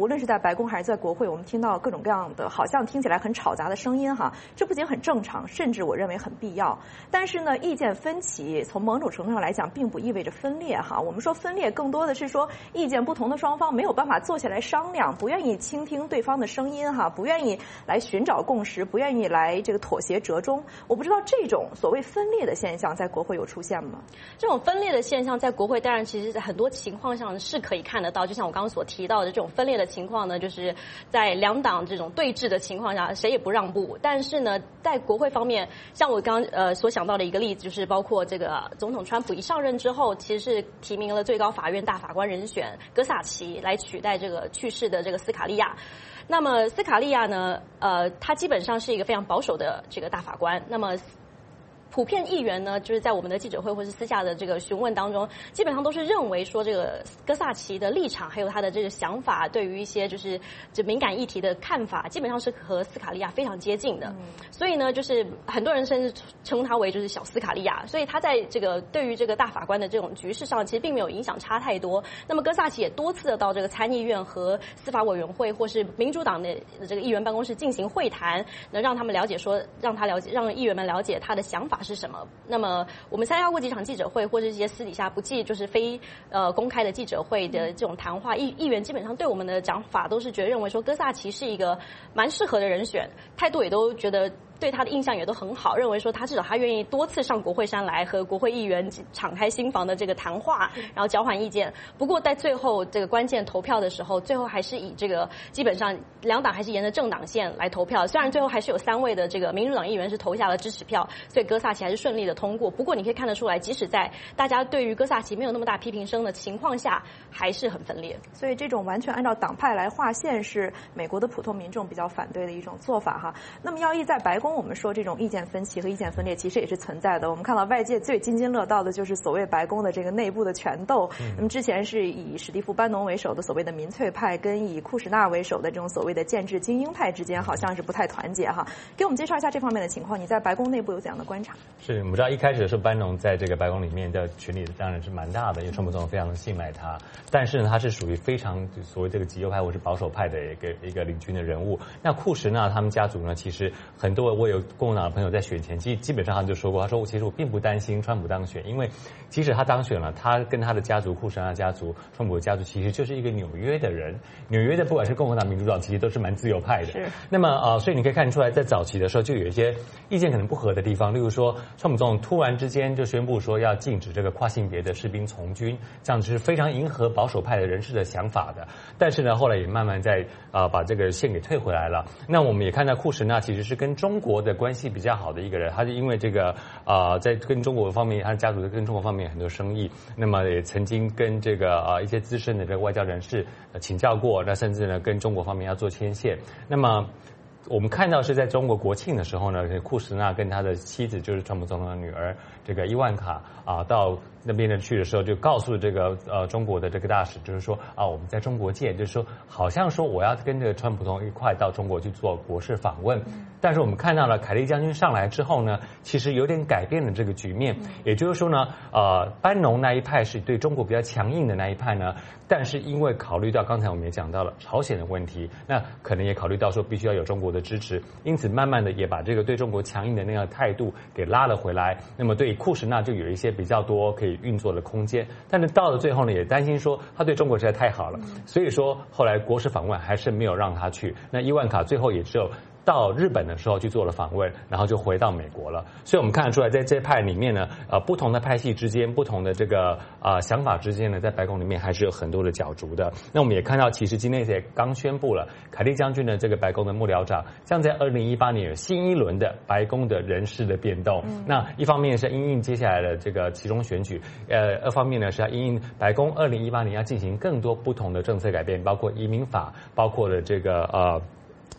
白宫还是在国会，我们听到各种各样的好像听起来很吵杂的声音哈，这不仅很正常，甚至我认为很必要。但是呢，意见分歧从某种程度上来讲，并不意味着分裂哈。我们说分裂，更多的是说意见不同的双方没有办法坐下来商量，不愿意倾听对方的声音哈，不愿意来寻找共识，不愿意来这个妥协折中。我不知道这种所谓分裂的现象在国会有出现吗？ 这种分裂的现象在国会，当然其实在很多情况上是可以看得到。就像我刚刚所提到的，这种分裂的情况呢，就是在两党这种对峙的情况下，谁也不让步。但是呢，在国会方面，像我刚呃所想到的一个例子，就是包括这个总统川普一上任之后，其实是提名了最高法院大法官人选戈萨奇来取代这个去世的这个斯卡利亚。那么斯卡利亚呢，呃，他基本上是一个非常保守的这个大法官。那么普遍议员呢，就是在我们的记者会或是私下的这个询问当中，基本上都是认为说这个戈萨奇的立场还有他的这个想法，对于一些就是这敏感议题的看法，基本上是和斯卡利亚非常接近的。嗯、所以呢，就是很多人甚至称他为就是小斯卡利亚。所以他在这个对于这个大法官的这种局势上，其实并没有影响差太多。那么戈萨奇也多次的到这个参议院和司法委员会或是民主党的这个议员办公室进行会谈，能让他们了解说，让他了解，让议员们了解他的想法是什么。那么我们参加过几场记者会，或者一些私底下不计就是非呃公开的记者会的这种谈话，议议员基本上对我们的讲法都是觉得认为说戈萨奇是一个蛮适合的人选，态度也都觉得对他的印象也都很好，认为说他至少他愿意多次上国会山来和国会议员敞开心房的这个谈话，然后交换意见。不过在最后这个关键投票的时候，最后还是以这个基本上两党还是沿着政党线来投票。虽然最后还是有三位的这个民主党议员是投下了支持票，所以戈萨奇还是顺利的通过。不过你可以看得出来，即使在大家对于戈萨奇没有那么大批评声的情况下，还是很分裂。 所以这种完全按照党派来划线是美国的普通民众比较反对的一种做法哈。那么要意在白宫，我们说这种意见分歧和意见分裂其实也是存在的。我们看到外界最津津乐道的就是所谓白宫的这个内部的权斗。嗯、那么之前是以史蒂夫·班农为首的所谓的民粹派，跟以库什纳为首的这种所谓的建制精英派之间好像是不太团结哈。给我们介绍一下这方面的情况，你在白宫内部有怎样的观察？ 是，我们知道一开始的时候，班农在这个白宫里面的权力当然是蛮大的，因为川普总统非常的信赖他。但是呢，他是属于非常所谓这个极右派或是保守派的一个一个领军的人物。那库什纳他们家族呢，其实很多我有共和党的朋友在选前，基基本上他就说过，他说其实我并不担心川普当选，因为即使他当选了，他跟他的家族库什纳家族、川普的家族其实就是一个纽约的人。纽约的不管是共和党、民主党，其实都是蛮自由派的。是。那么呃，所以你可以看出来，在早期的时候就有一些意见可能不合的地方，例如说，川普总统突然之间就宣布说要禁止这个跨性别的士兵从军，这样子是非常迎合保守派的人士的想法的。但是呢，后来也慢慢在啊、呃、把这个线给退回来了。那我们也看到库什纳其实是跟中国的关系比较好的一个人，他是因为这个啊、呃、在跟中国方面，他的家族跟中国方面有很多生意，那么也曾经跟这个啊、呃、一些资深的这个外交人士、呃、请教过，那甚至呢跟中国方面要做牵线。那么我们看到是在中国国庆的时候呢，库什纳跟他的妻子就是川普总统的女儿这个伊万卡啊，到那边的去的时候，就告诉这个呃中国的这个大使，就是说啊我们在中国见，就是说好像说我要跟这个川普总统一块到中国去做国事访问。但是我们看到了凯利将军上来之后呢，其实有点改变了这个局面。也就是说呢，呃班农那一派是对中国比较强硬的那一派呢，但是因为考虑到刚才我们也讲到了朝鲜的问题，那可能也考虑到说必须要有中国的支持，因此慢慢的也把这个对中国强硬的那个态度给拉了回来。那么对库什纳就有一些比较多可以运作的空间，但是到了最后呢，也担心说他对中国实在太好了，所以说后来国事访问还是没有让他去。那伊万卡最后也只有到日本的时候去做了访问，然后就回到美国了。所以我们看得出来，在这派里面呢，呃，不同的派系之间，不同的这个啊、呃、想法之间呢，在白宫里面还是有很多的角逐的。那我们也看到，其实今天也刚宣布了，凯利将军的这个白宫的幕僚长，将在二零一八年有新一轮的白宫的人事的变动。嗯、那一方面是因应接下来的这个期中选举，呃，二方面呢是要因应白宫二零一八年要进行更多不同的政策改变，包括移民法，包括了这个呃。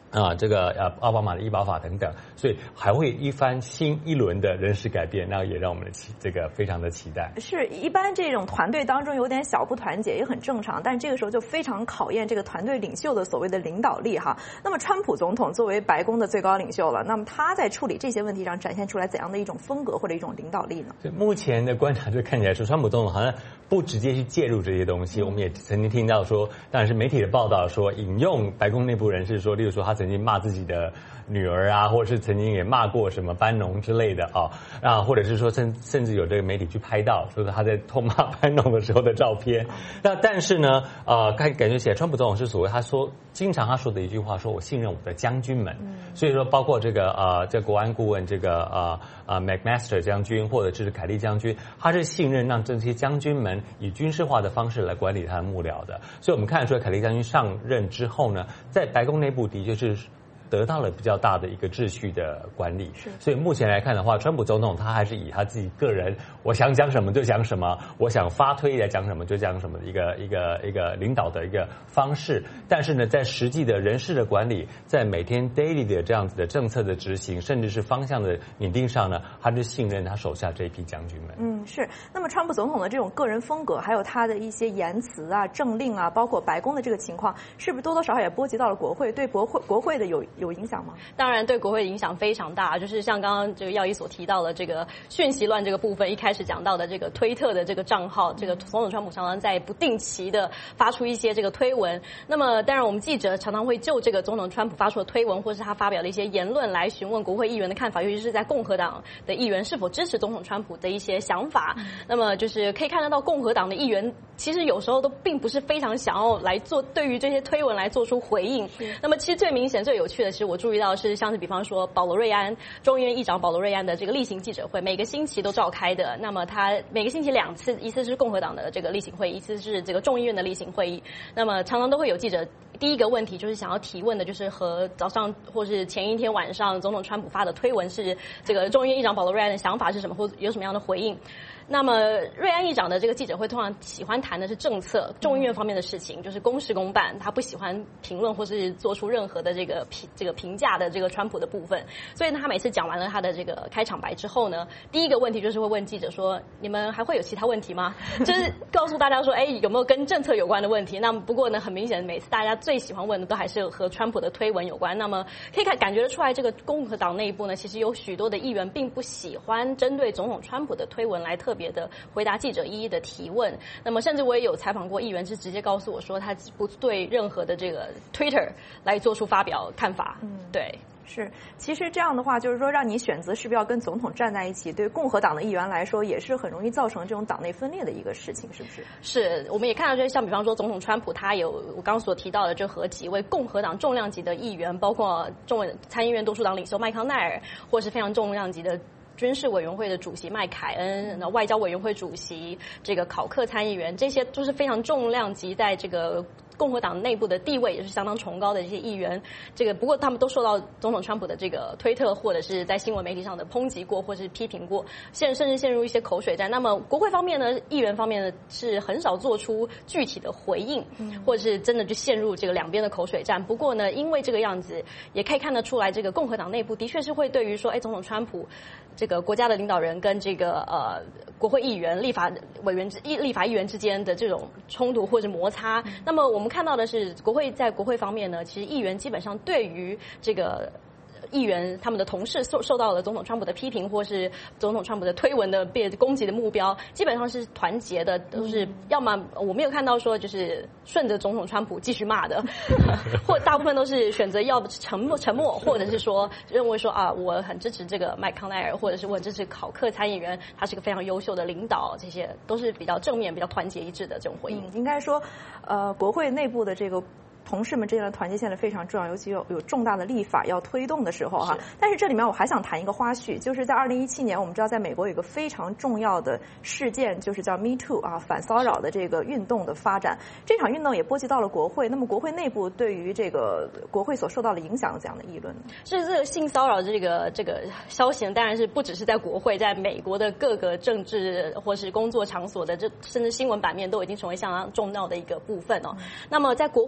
啊，这个呃奥巴马的医保法等等，所以还会一番新一轮的人事改变，那也让我们期这个非常的期待。 是一般这种团队当中有点小不团结也很正常，但这个时候就非常考验这个团队领袖的所谓的领导力哈。那么川普总统作为白宫的最高领袖了，那么他在处理这些问题上展现出来怎样的一种风格或者一种领导力呢？ 目前的观察就看起来说，川普总统好像不直接去介入这些东西。嗯、我们也曾经听到说，当然是媒体的报道说，引用白宫内部人士说，例如说他曾经骂自己的女儿啊，或者是曾经也骂过什么班农之类的啊，啊，或者是说甚甚至有这个媒体去拍到，说是他在痛骂班农的时候的照片。那但是呢，呃，感感觉起来，川普总统是所谓他说经常他说的一句话，说我信任我的将军们。嗯、所以说，包括这个呃，这国安顾问这个呃呃 McMaster 将军，或者是凯利将军，他是信任让这些将军们以军事化的方式来管理他的幕僚的。所以我们看得出来，凯利将军上任之后呢，在白宫内部的确是得到了比较大的一个秩序的管理，所以目前来看的话，川普总统他还是以他自己个人，我想讲什么就讲什么，我想发推来讲什么就讲什么的一个一个一个领导的一个方式。但是呢，在实际的人事的管理，在每天 daily 的这样子的政策的执行，甚至是方向的拟定上呢，他就信任他手下这一批将军们。 嗯，是。那么川普总统的这种个人风格，还有他的一些言辞啊、政令啊，包括白宫的这个情况，是不是多多少少也波及到了国会，对国会国会的有有影响吗？ 当然，对国会影响非常大。就是像刚刚这个耀一所提到的这个讯息乱这个部分，一开始讲到的这个推特的这个账号，这个总统川普常常在不定期的发出一些这个推文。那么，当然我们记者常常会就这个总统川普发出的推文，或是他发表的一些言论来询问国会议员的看法，尤其是在共和党的议员是否支持总统川普的一些想法。嗯、那么，就是可以看得到共和党的议员其实有时候都并不是非常想要来做对于这些推文来做出回应。那么，其实最明显、最有趣的是，我注意到是像是比方说保罗瑞安众议院议长保罗瑞安的这个例行记者会，每个星期都召开的。那么他每个星期两次，一次是共和党的这个例行会议，一次是这个众议院的例行会议。那么常常都会有记者第一个问题就是想要提问的，就是和早上或是前一天晚上总统川普发的推文是这个众议院议长保罗瑞安的想法是什么，或有什么样的回应。那么瑞安议长的这个记者会通常喜欢谈的是政策、众议院方面的事情，就是公事公办，他不喜欢评论或是做出任何的这个评这个评价的这个川普的部分。所以呢，他每次讲完了他的这个开场白之后呢，第一个问题就是会问记者说：“你们还会有其他问题吗？”就是告诉大家说：“哎，有没有跟政策有关的问题？”那么不过呢，很明显，每次大家最喜欢问的都还是和川普的推文有关。那么可以看感觉得出来，这个共和党内部呢，其实有许多的议员并不喜欢针对总统川普的推文来特别的回答记者一一的提问。那么甚至我也有采访过议员，是直接告诉我说，他不对任何的这个 Twitter 来做出发表看法。嗯，对。 是，其实这样的话，就是说让你选择是不是要跟总统站在一起，对共和党的议员来说，也是很容易造成这种党内分裂的一个事情，是不是？ 是，我们也看到，就是像比方说总统川普，他有我刚刚所提到的这和几位共和党重量级的议员，包括众参议院多数党领袖麦康奈尔，或是非常重量级的军事委员会的主席麦凯恩，外交委员会主席这个考克参议员，这些都是非常重量级，在这个共和党内部的地位也是相当崇高的这些议员。这个不过他们都受到总统川普的这个推特或者是在新闻媒体上的抨击过，或是批评过，现甚至陷入一些口水战。那么国会方面呢，议员方面呢是很少做出具体的回应，或者是真的就陷入这个两边的口水战。不过呢，因为这个样子，也可以看得出来，这个共和党内部的确是会对于说，哎，总统川普这个国家的领导人跟这个呃国会议员、立法委员、立法议员之间的这种冲突或者摩擦。嗯、那么我们看到的是，国会在国会方面呢，其实议员基本上对于这个议员他们的同事受受到了总统川普的批评，或是总统川普的推文的被攻击的目标，基本上是团结的，都是要么我没有看到说就是顺着总统川普继续骂的，或大部分都是选择要沉默沉默，或者是说认为说啊我很支持这个麦康奈尔，或者是我很支持考克参议员，他是个非常优秀的领导，这些都是比较正面、比较团结一致的这种回应。 嗯、应该说，呃，国会内部的这个同事们之间的团结现在非常重要，尤其有有重大的立法要推动的时候哈。但是这里面我还想谈一个花絮，就是在二零一七年，我们知道在美国有一个非常重要的事件，就是叫 Me Too 啊，反骚扰的这个运动的发展。这场运动也波及到了国会，那么国会内部对于这个国会所受到的影响有怎样的议论呢？ 是这个性骚扰这个这个消息，当然是不只是在国会，在美国的各个政治或是工作场所的这甚至新闻版面都已经成为相当重要的一个部分哦。嗯、那么在国会方面呢？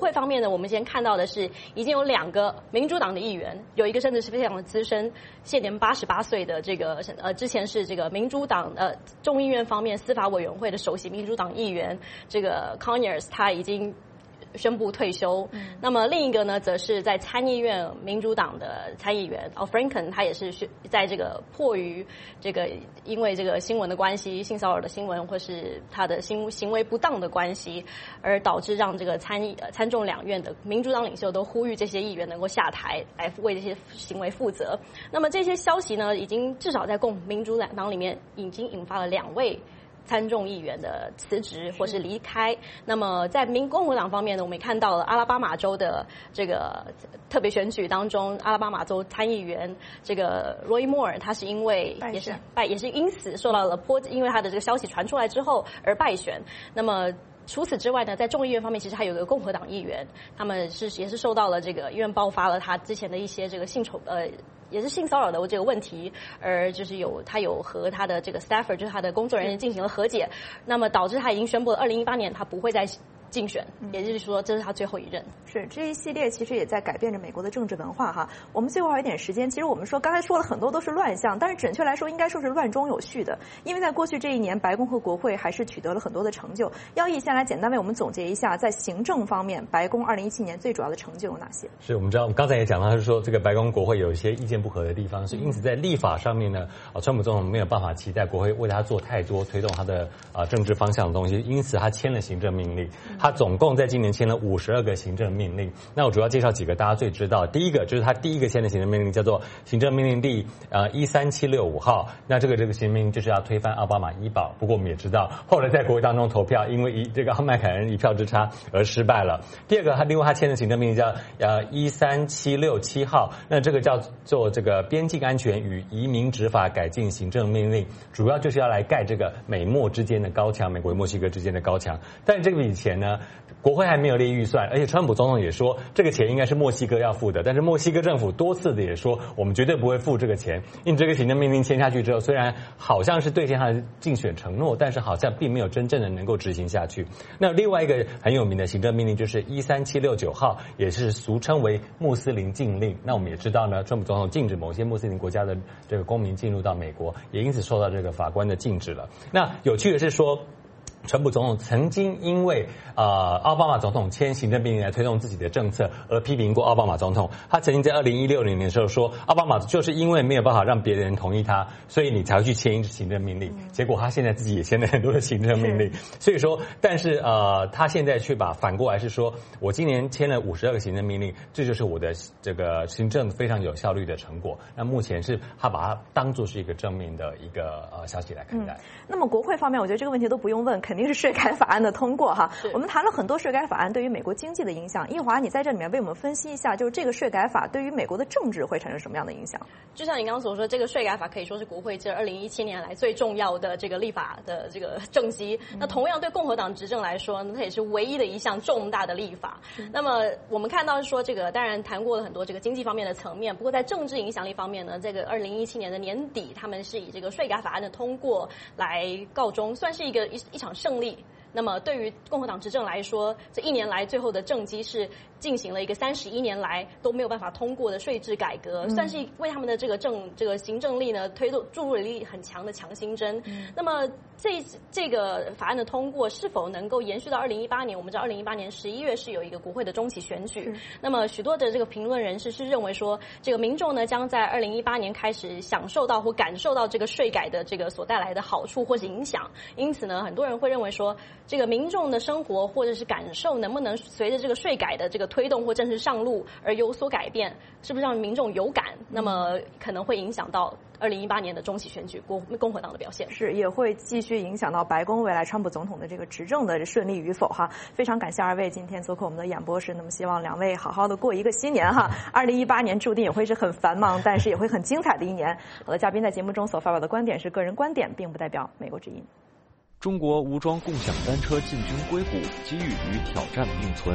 我们先看到的是已经有两个民主党的议员，有一个甚至是非常的资深，现年八十八岁的这个呃，之前是这个民主党呃众议院方面司法委员会的首席民主党议员，这个 Conyers 他已经宣布退休。嗯、那么另一个呢，则是在参议院民主党的参议员 Al Franken， 他也是在这个迫于这个因为这个新闻的关系，性骚扰的新闻或是他的行行为不当的关系，而导致让这个参议参众两院的民主党领袖都呼吁这些议员能够下台，来为这些行为负责。那么这些消息呢，已经至少在共民主党里面已经引发了两位参众议员的辞职或是离开。那么在民共和党方面呢，我们也看到了阿拉巴马州的这个特别选举当中，阿拉巴马州参议员这个 Roy Moore， 他是因为也是败，也是因此受到了波，因为他的这个消息传出来之后而败选。那么除此之外呢，在众议院方面，其实还有一个共和党议员，他们是也是受到了这个医院爆发了他之前的一些这个性丑呃。也是性骚扰的这个问题，而就是有他有和他的这个 staffer， 就是他的工作人员进行了和解，那么导致他已经宣布了二零一八年他不会再竞选，也就是说这是他最后一任。 是这一系列其实也在改变着美国的政治文化哈。我们最后还有一点时间，其实我们说刚才说了很多都是乱象，但是准确来说应该说是乱中有序的，因为在过去这一年，白宫和国会还是取得了很多的成就。耀毅先来简单为我们总结一下，在行政方面，白宫二零一七年最主要的成就有哪些？ 是我们知道，我们刚才也讲到，是说这个白宫国会有一些意见不合的地方，所以因此在立法上面呢，啊，川普总统没有办法期待国会为他做太多推动他的啊政治方向的东西，因此他签了行政命令，他总共在今年签了五十二个行政命令。那我主要介绍几个大家最知道，第一个就是他第一个签的行政命令叫做行政命令第呃一三七六五号，那这个这个行政命令就是要推翻奥巴马医保，不过我们也知道后来在国会当中投票，因为一这个麦凯恩一票之差而失败了。第二个他另外他签的行政命令叫呃一三七六七号，那这个叫做这个边境安全与移民执法改进行政命令，主要就是要来盖这个美墨之间的高墙，美国与墨西哥之间的高墙。但是这笔钱呢，国会还没有列预算，而且川普总统也说这个钱应该是墨西哥要付的，但是墨西哥政府多次的也说我们绝对不会付这个钱。因为这个行政命令签下去之后，虽然好像是兑现他的竞选承诺，但是好像并没有真正的能够执行下去。那另外一个很有名的行政命令就是一三七六九号，也是俗称为穆斯林禁令。那我们也知道呢，川普总统禁止某些穆斯林国家的这个公民进入到美国，也因此受到这个法官的禁止了。那有趣的是说，川普总统曾经因为呃奥巴马总统签行政命令来推动自己的政策而批评过奥巴马总统。他曾经在二零一六年的时候说，奥巴马就是因为没有办法让别人同意他，所以你才会去签行政命令。结果他现在自己也签了很多的行政命令，所以说，但是呃他现在却把反过来是说，我今年签了五十二个行政命令，这就是我的这个行政非常有效率的成果。那目前是他把它当作是一个正面的一个呃消息来看待。 嗯、那么国会方面，我觉得这个问题都不用问。肯定是税改法案的通过哈。我们谈了很多税改法案对于美国经济的影响。易华，你在这里面为我们分析一下，就是这个税改法对于美国的政治会产生什么样的影响？ 就像你刚刚所说，这个税改法可以说是国会这二零一七年来最重要的这个立法的这个政绩。嗯、那同样对共和党执政来说，它也是唯一的一项重大的立法。嗯、那么我们看到说，这个当然谈过了很多这个经济方面的层面，不过在政治影响力方面呢，这个二零一七年的年底，他们是以这个税改法案的通过来告终，算是一个一一场胜利。那么对于共和党执政来说，这一年来最后的政绩是进行了一个三十一年来都没有办法通过的税制改革，嗯、算是为他们的这个政这个行政力呢推动注入了一粒很强的强心针。嗯、那么这这个法案的通过是否能够延续到二零一八年？我们知道二零一八年十一月是有一个国会的中期选举，那么许多的这个评论人士是认为说，这个民众呢将在二零一八年开始享受到或感受到这个税改的这个所带来的好处或是影响，因此呢，很多人会认为说，这个民众的生活或者是感受能不能随着这个税改的这个推动或正式上路而有所改变，是不是让民众有感？那么可能会影响到二零一八年的中期选举国共和党的表现， 是也会继续影响到白宫未来川普总统的这个执政的顺利与否哈。非常感谢二位今天做客我们的演播室，那么希望两位好好的过一个新年哈。二零一八年注定也会是很繁忙，但是也会很精彩的一年。好的，嘉宾在节目中所发表的观点是个人观点，并不代表美国之音。 中国无桩共享单车进军硅谷，机遇与挑战并存。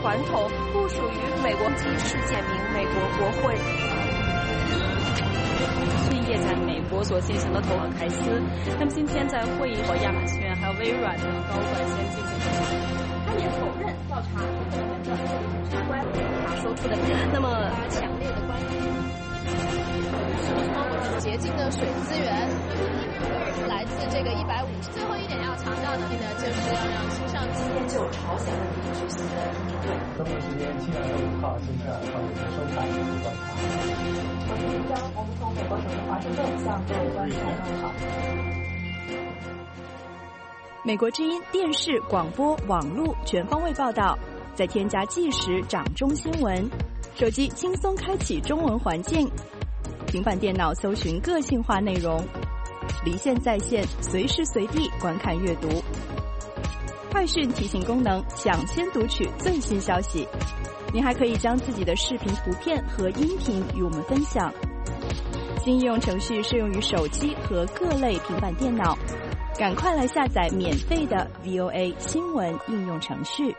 传统不属于美国机事件名美国国会。 是业在美国所进行的投凯斯，那么今天在会议和亚马逊还有微软的高管先进行沟通。 他也否认调查可能的相关他说出的那么强烈的关系。 洁净的水资源是来自这个一百五十。最后一点要强调的呢，就是要让新上今天就朝鲜问题举行的中国时间七月二十五号，星期二上午收看观察。 我是李章，我们从美国首都华盛顿向各位观众问好。 美国之音电视、广播、网络全方位报道，再添加即时掌中新闻，手机轻松开启中文环境，平板电脑搜寻个性化内容，离线在线，随时随地观看阅读。快讯提醒功能，抢先读取最新消息。您还可以将自己的视频、图片和音频与我们分享。新应用程序适用于手机和各类平板电脑，赶快来下载免费的 V O A 新闻应用程序。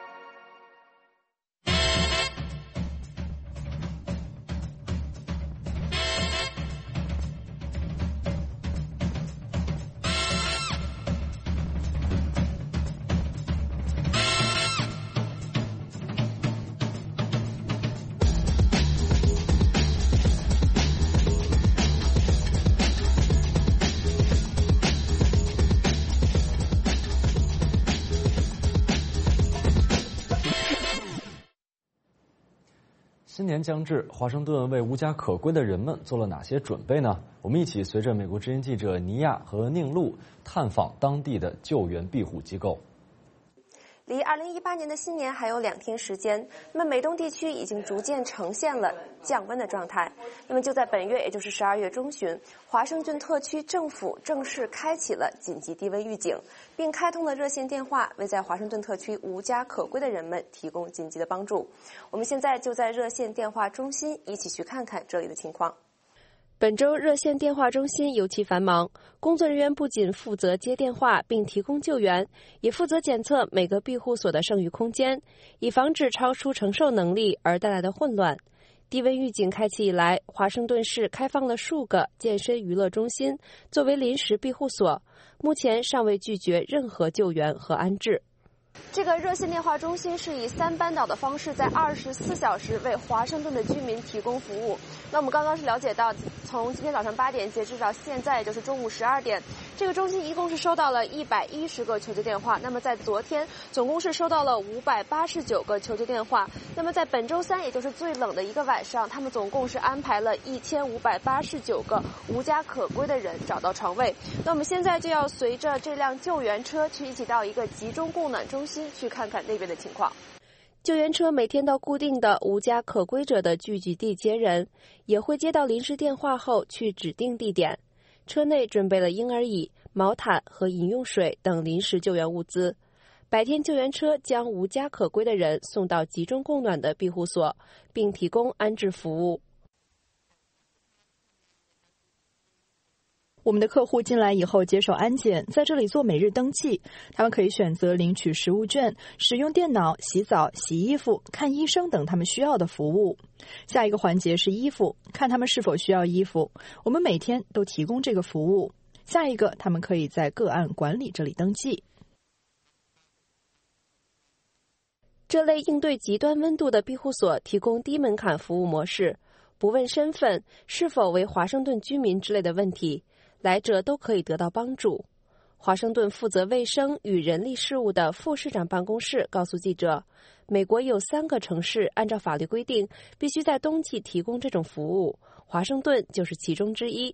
新年将至，华盛顿为无家可归的人们做了哪些准备呢？我们一起随着美国之音记者尼亚和宁路探访当地的救援庇护机构。 离二零一八年的新年还有两天时间，那么美东地区已经逐渐呈现了降温的状态。那么就在本月，也就是十二月中旬，华盛顿特区政府正式开启了紧急低温预警，并开通了热线电话，为在华盛顿特区无家可归的人们提供紧急的帮助。我们现在就在热线电话中心一起去看看这里的情况。 本周热线电话中心尤其繁忙，工作人员不仅负责接电话并提供救援，也负责检测每个庇护所的剩余空间，以防止超出承受能力而带来的混乱。低温预警开启以来，华盛顿市开放了数个健身娱乐中心作为临时庇护所，目前尚未拒绝任何救援和安置。 这个热线电话中心是以三班倒的方式，在二十四小时为华盛顿的居民提供服务。那我们刚刚是了解到，从今天早上八点截止到现在，也就是中午十二点，这个中心一共是收到了一百一十个求救电话。那么在昨天，总共是收到了五百八十九个求救电话。那么在本周三，也就是最冷的一个晚上，他们总共是安排了一千五百八十九个无家可归的人找到床位。那我们现在就要随着这辆救援车去一起到一个集中供暖中心去看看那边的情况。 救援车每天到固定的无家可归者的聚集地接人，也会接到临时电话后去指定地点。车内准备了婴儿椅、毛毯和饮用水等临时救援物资。白天救援车将无家可归的人送到集中供暖的庇护所，并提供安置服务。 我们的客户进来以后接受安检，在这里做每日登记。他们可以选择领取食物券、使用电脑、洗澡、洗衣服、看医生等他们需要的服务。下一个环节是衣服，看他们是否需要衣服。我们每天都提供这个服务。下一个，他们可以在个案管理这里登记。 这类应对极端温度的庇护所提供低门槛服务模式，不问身份、是否为华盛顿居民之类的问题，来者都可以得到帮助。华盛顿负责卫生与人力事务的副市长办公室告诉记者，美国有三个城市按照法律规定必须在冬季提供这种服务，华盛顿就是其中之一。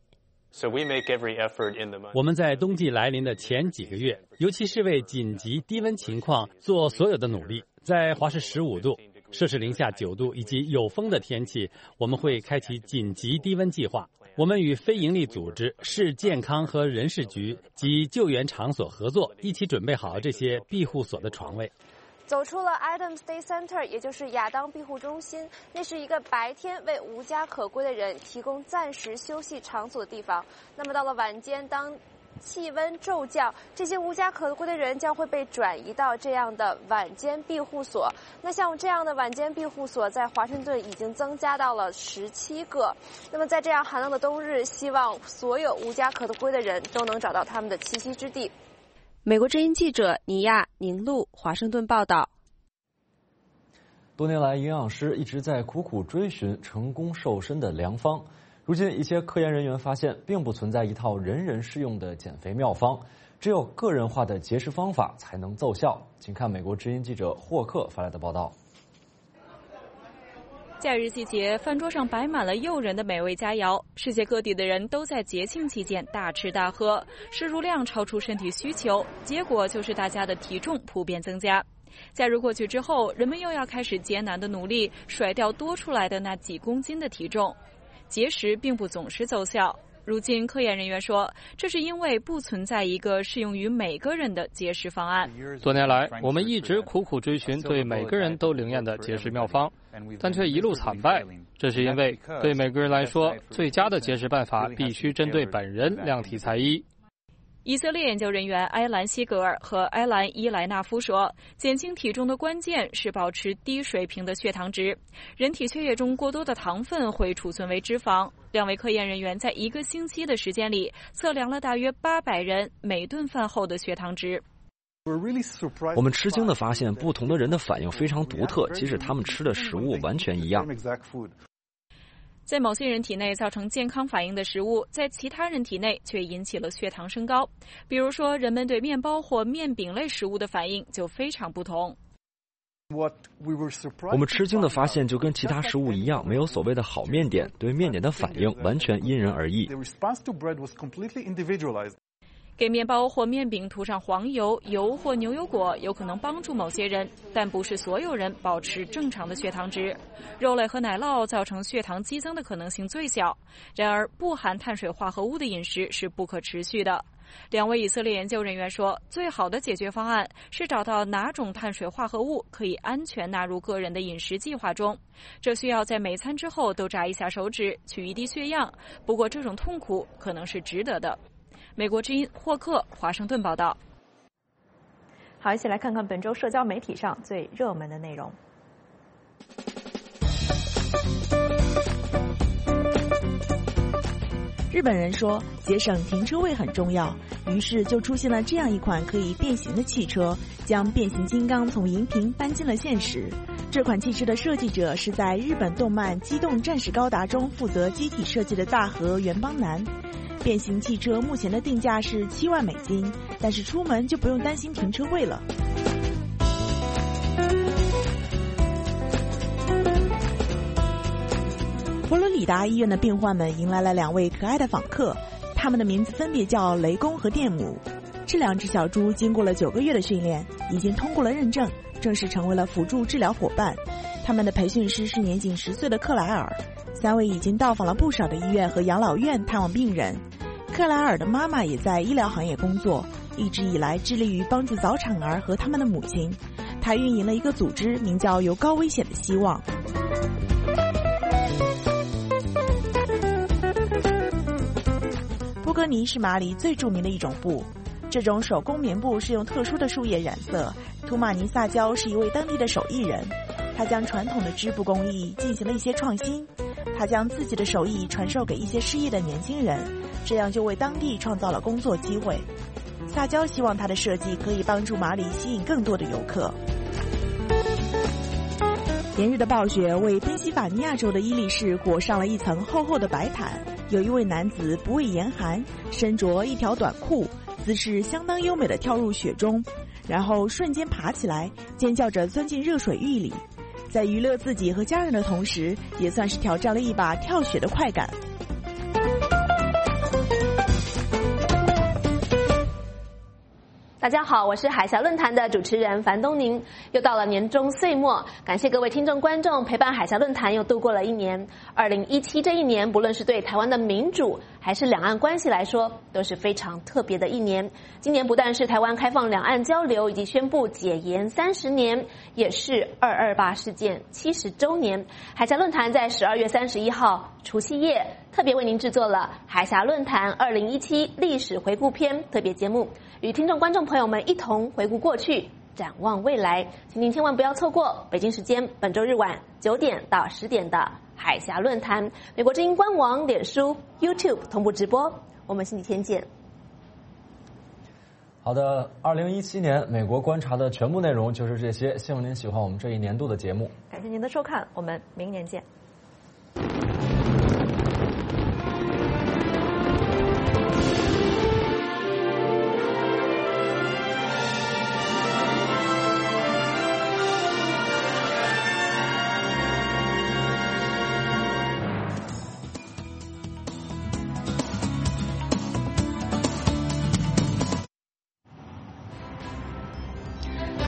我们在冬季来临的前几个月，尤其是为紧急低温情况做所有的努力。在华氏十五度、摄氏零下九度以及有风的天气，我们会开启紧急低温计划。我们与非营利组织、市健康和人事局及救援场所合作，一起准备好这些庇护所的床位。 走出了 Adams Day Center， 也就是亚当庇护中心，那是一个白天为无家可归的人提供暂时休息场所的地方。那么到了晚间，当气温骤降，这些无家可归的人将会被转移到这样的晚间庇护所。那像这样的晚间庇护所在华盛顿已经增加到了十七个。那么在这样寒冷的冬日，希望所有无家可归的人都能找到他们的栖息之地。 美国之音记者尼亚宁路华盛顿报道。 多年来，营养师一直在苦苦追寻成功瘦身的良方。如今，一些科研人员发现，并不存在一套人人适用的减肥妙方，只有个人化的节食方法才能奏效。请看美国之音记者霍克发来的报道。 假日季节，饭桌上摆满了诱人的美味佳肴，世界各地的人都在节庆期间大吃大喝，摄入量超出身体需求，结果就是大家的体重普遍增加。假日过去之后，人们又要开始艰难的努力甩掉多出来的那几公斤的体重。节食并不总是奏效。如今，科研人员说，这是因为不存在一个适用于每个人的节食方案。 多年来，我们一直苦苦追寻对每个人都灵验的节食妙方，但却一路惨败。这是因为对每个人来说，最佳的节食办法必须针对本人量体裁衣。 以色列研究人员埃兰·希格尔和埃兰·伊莱纳夫说，减轻体重的关键是保持低水平的血糖值。人体血液中过多的糖分会储存为脂肪。两位科研人员在一个星期的时间里测量了大约八百人每顿饭后的血糖值。 我们吃惊地发现，不同的人的反应非常独特，即使他们吃的食物完全一样。 在某些人体内造成健康反应的食物，在其他人体内却引起了血糖升高。比如说，人们对面包或面饼类食物的反应就非常不同。 我们吃惊地发现，就跟其他食物一样，没有所谓的好面点，对面点的反应完全因人而异。 给面包或面饼涂上黄油、油或牛油果有可能帮助某些人，但不是所有人保持正常的血糖值。肉类和奶酪造成血糖激增的可能性最小。然而，不含碳水化合物的饮食是不可持续的。两位以色列研究人员说，最好的解决方案是找到哪种碳水化合物可以安全纳入个人的饮食计划中。这需要在每餐之后都扎一下手指，取一滴血样。不过，这种痛苦可能是值得的。美国之音霍克华盛顿报道。 好，一起来看看本周社交媒体上最热门的内容。 日本人说节省停车位很重要，于是就出现了这样一款可以变形的汽车，将变形金刚从荧屏搬进了现实。这款汽车的设计者是在日本动漫《机动战士高达》中负责机体设计的大和原邦男。变形汽车目前的定价是七万美金，但是出门就不用担心停车位了。佛罗里达医院的病患们迎来了两位可爱的访客，他们的名字分别叫雷公和电母。这两只小猪经过了九个月的训练，已经通过了认证，正式成为了辅助治疗伙伴。他们的培训师是年仅十岁的克莱尔。三位已经到访了不少的医院和养老院探望病人。克莱尔的妈妈也在医疗行业工作，一直以来致力于帮助早产儿和他们的母亲。她运营了一个组织，名叫有高危险的希望。波哥尼是马里最著名的一种布，这种手工棉布是用特殊的树叶染色。图马尼萨娇是一位当地的手艺人，他将传统的织布工艺进行了一些创新。他将自己的手艺传授给一些失业的年轻人，这样就为当地创造了工作机会。萨娇希望他的设计可以帮助马里吸引更多的游客。炎热的暴雪为宾夕法尼亚州的伊利市裹上了一层厚厚的白毯。有一位男子不畏严寒，身着一条短裤，姿势相当优美地跳入雪中，然后瞬间爬起来，尖叫着钻进热水浴里。在娱乐自己和家人的同时，也算是挑战了一把跳雪的快感。 大家好，我是海峡论坛的主持人樊东宁。又到了年终岁末，感谢各位听众观众陪伴海峡论坛又度过了一年。二零一七这一年，不论是对台湾的民主还是两岸关系来说，都是非常特别的一年。今年不但是台湾开放两岸交流以及宣布解严三十年，也是二二八事件七十周年。海峡论坛在十二月三十一号除夕夜特别为您制作了海峡论坛二零一七历史回顾篇特别节目，与听众观众朋友们一同回顾过去，展望未来。请您千万不要错过北京时间本周日晚九点到十点的海峡论坛，美国之音官网、脸书、YouTube 同步直播。我们星期天见。 好的，二零一七年美国观察的全部内容就是这些。希望您喜欢我们这一年度的节目。 感谢您的收看，我们明年见。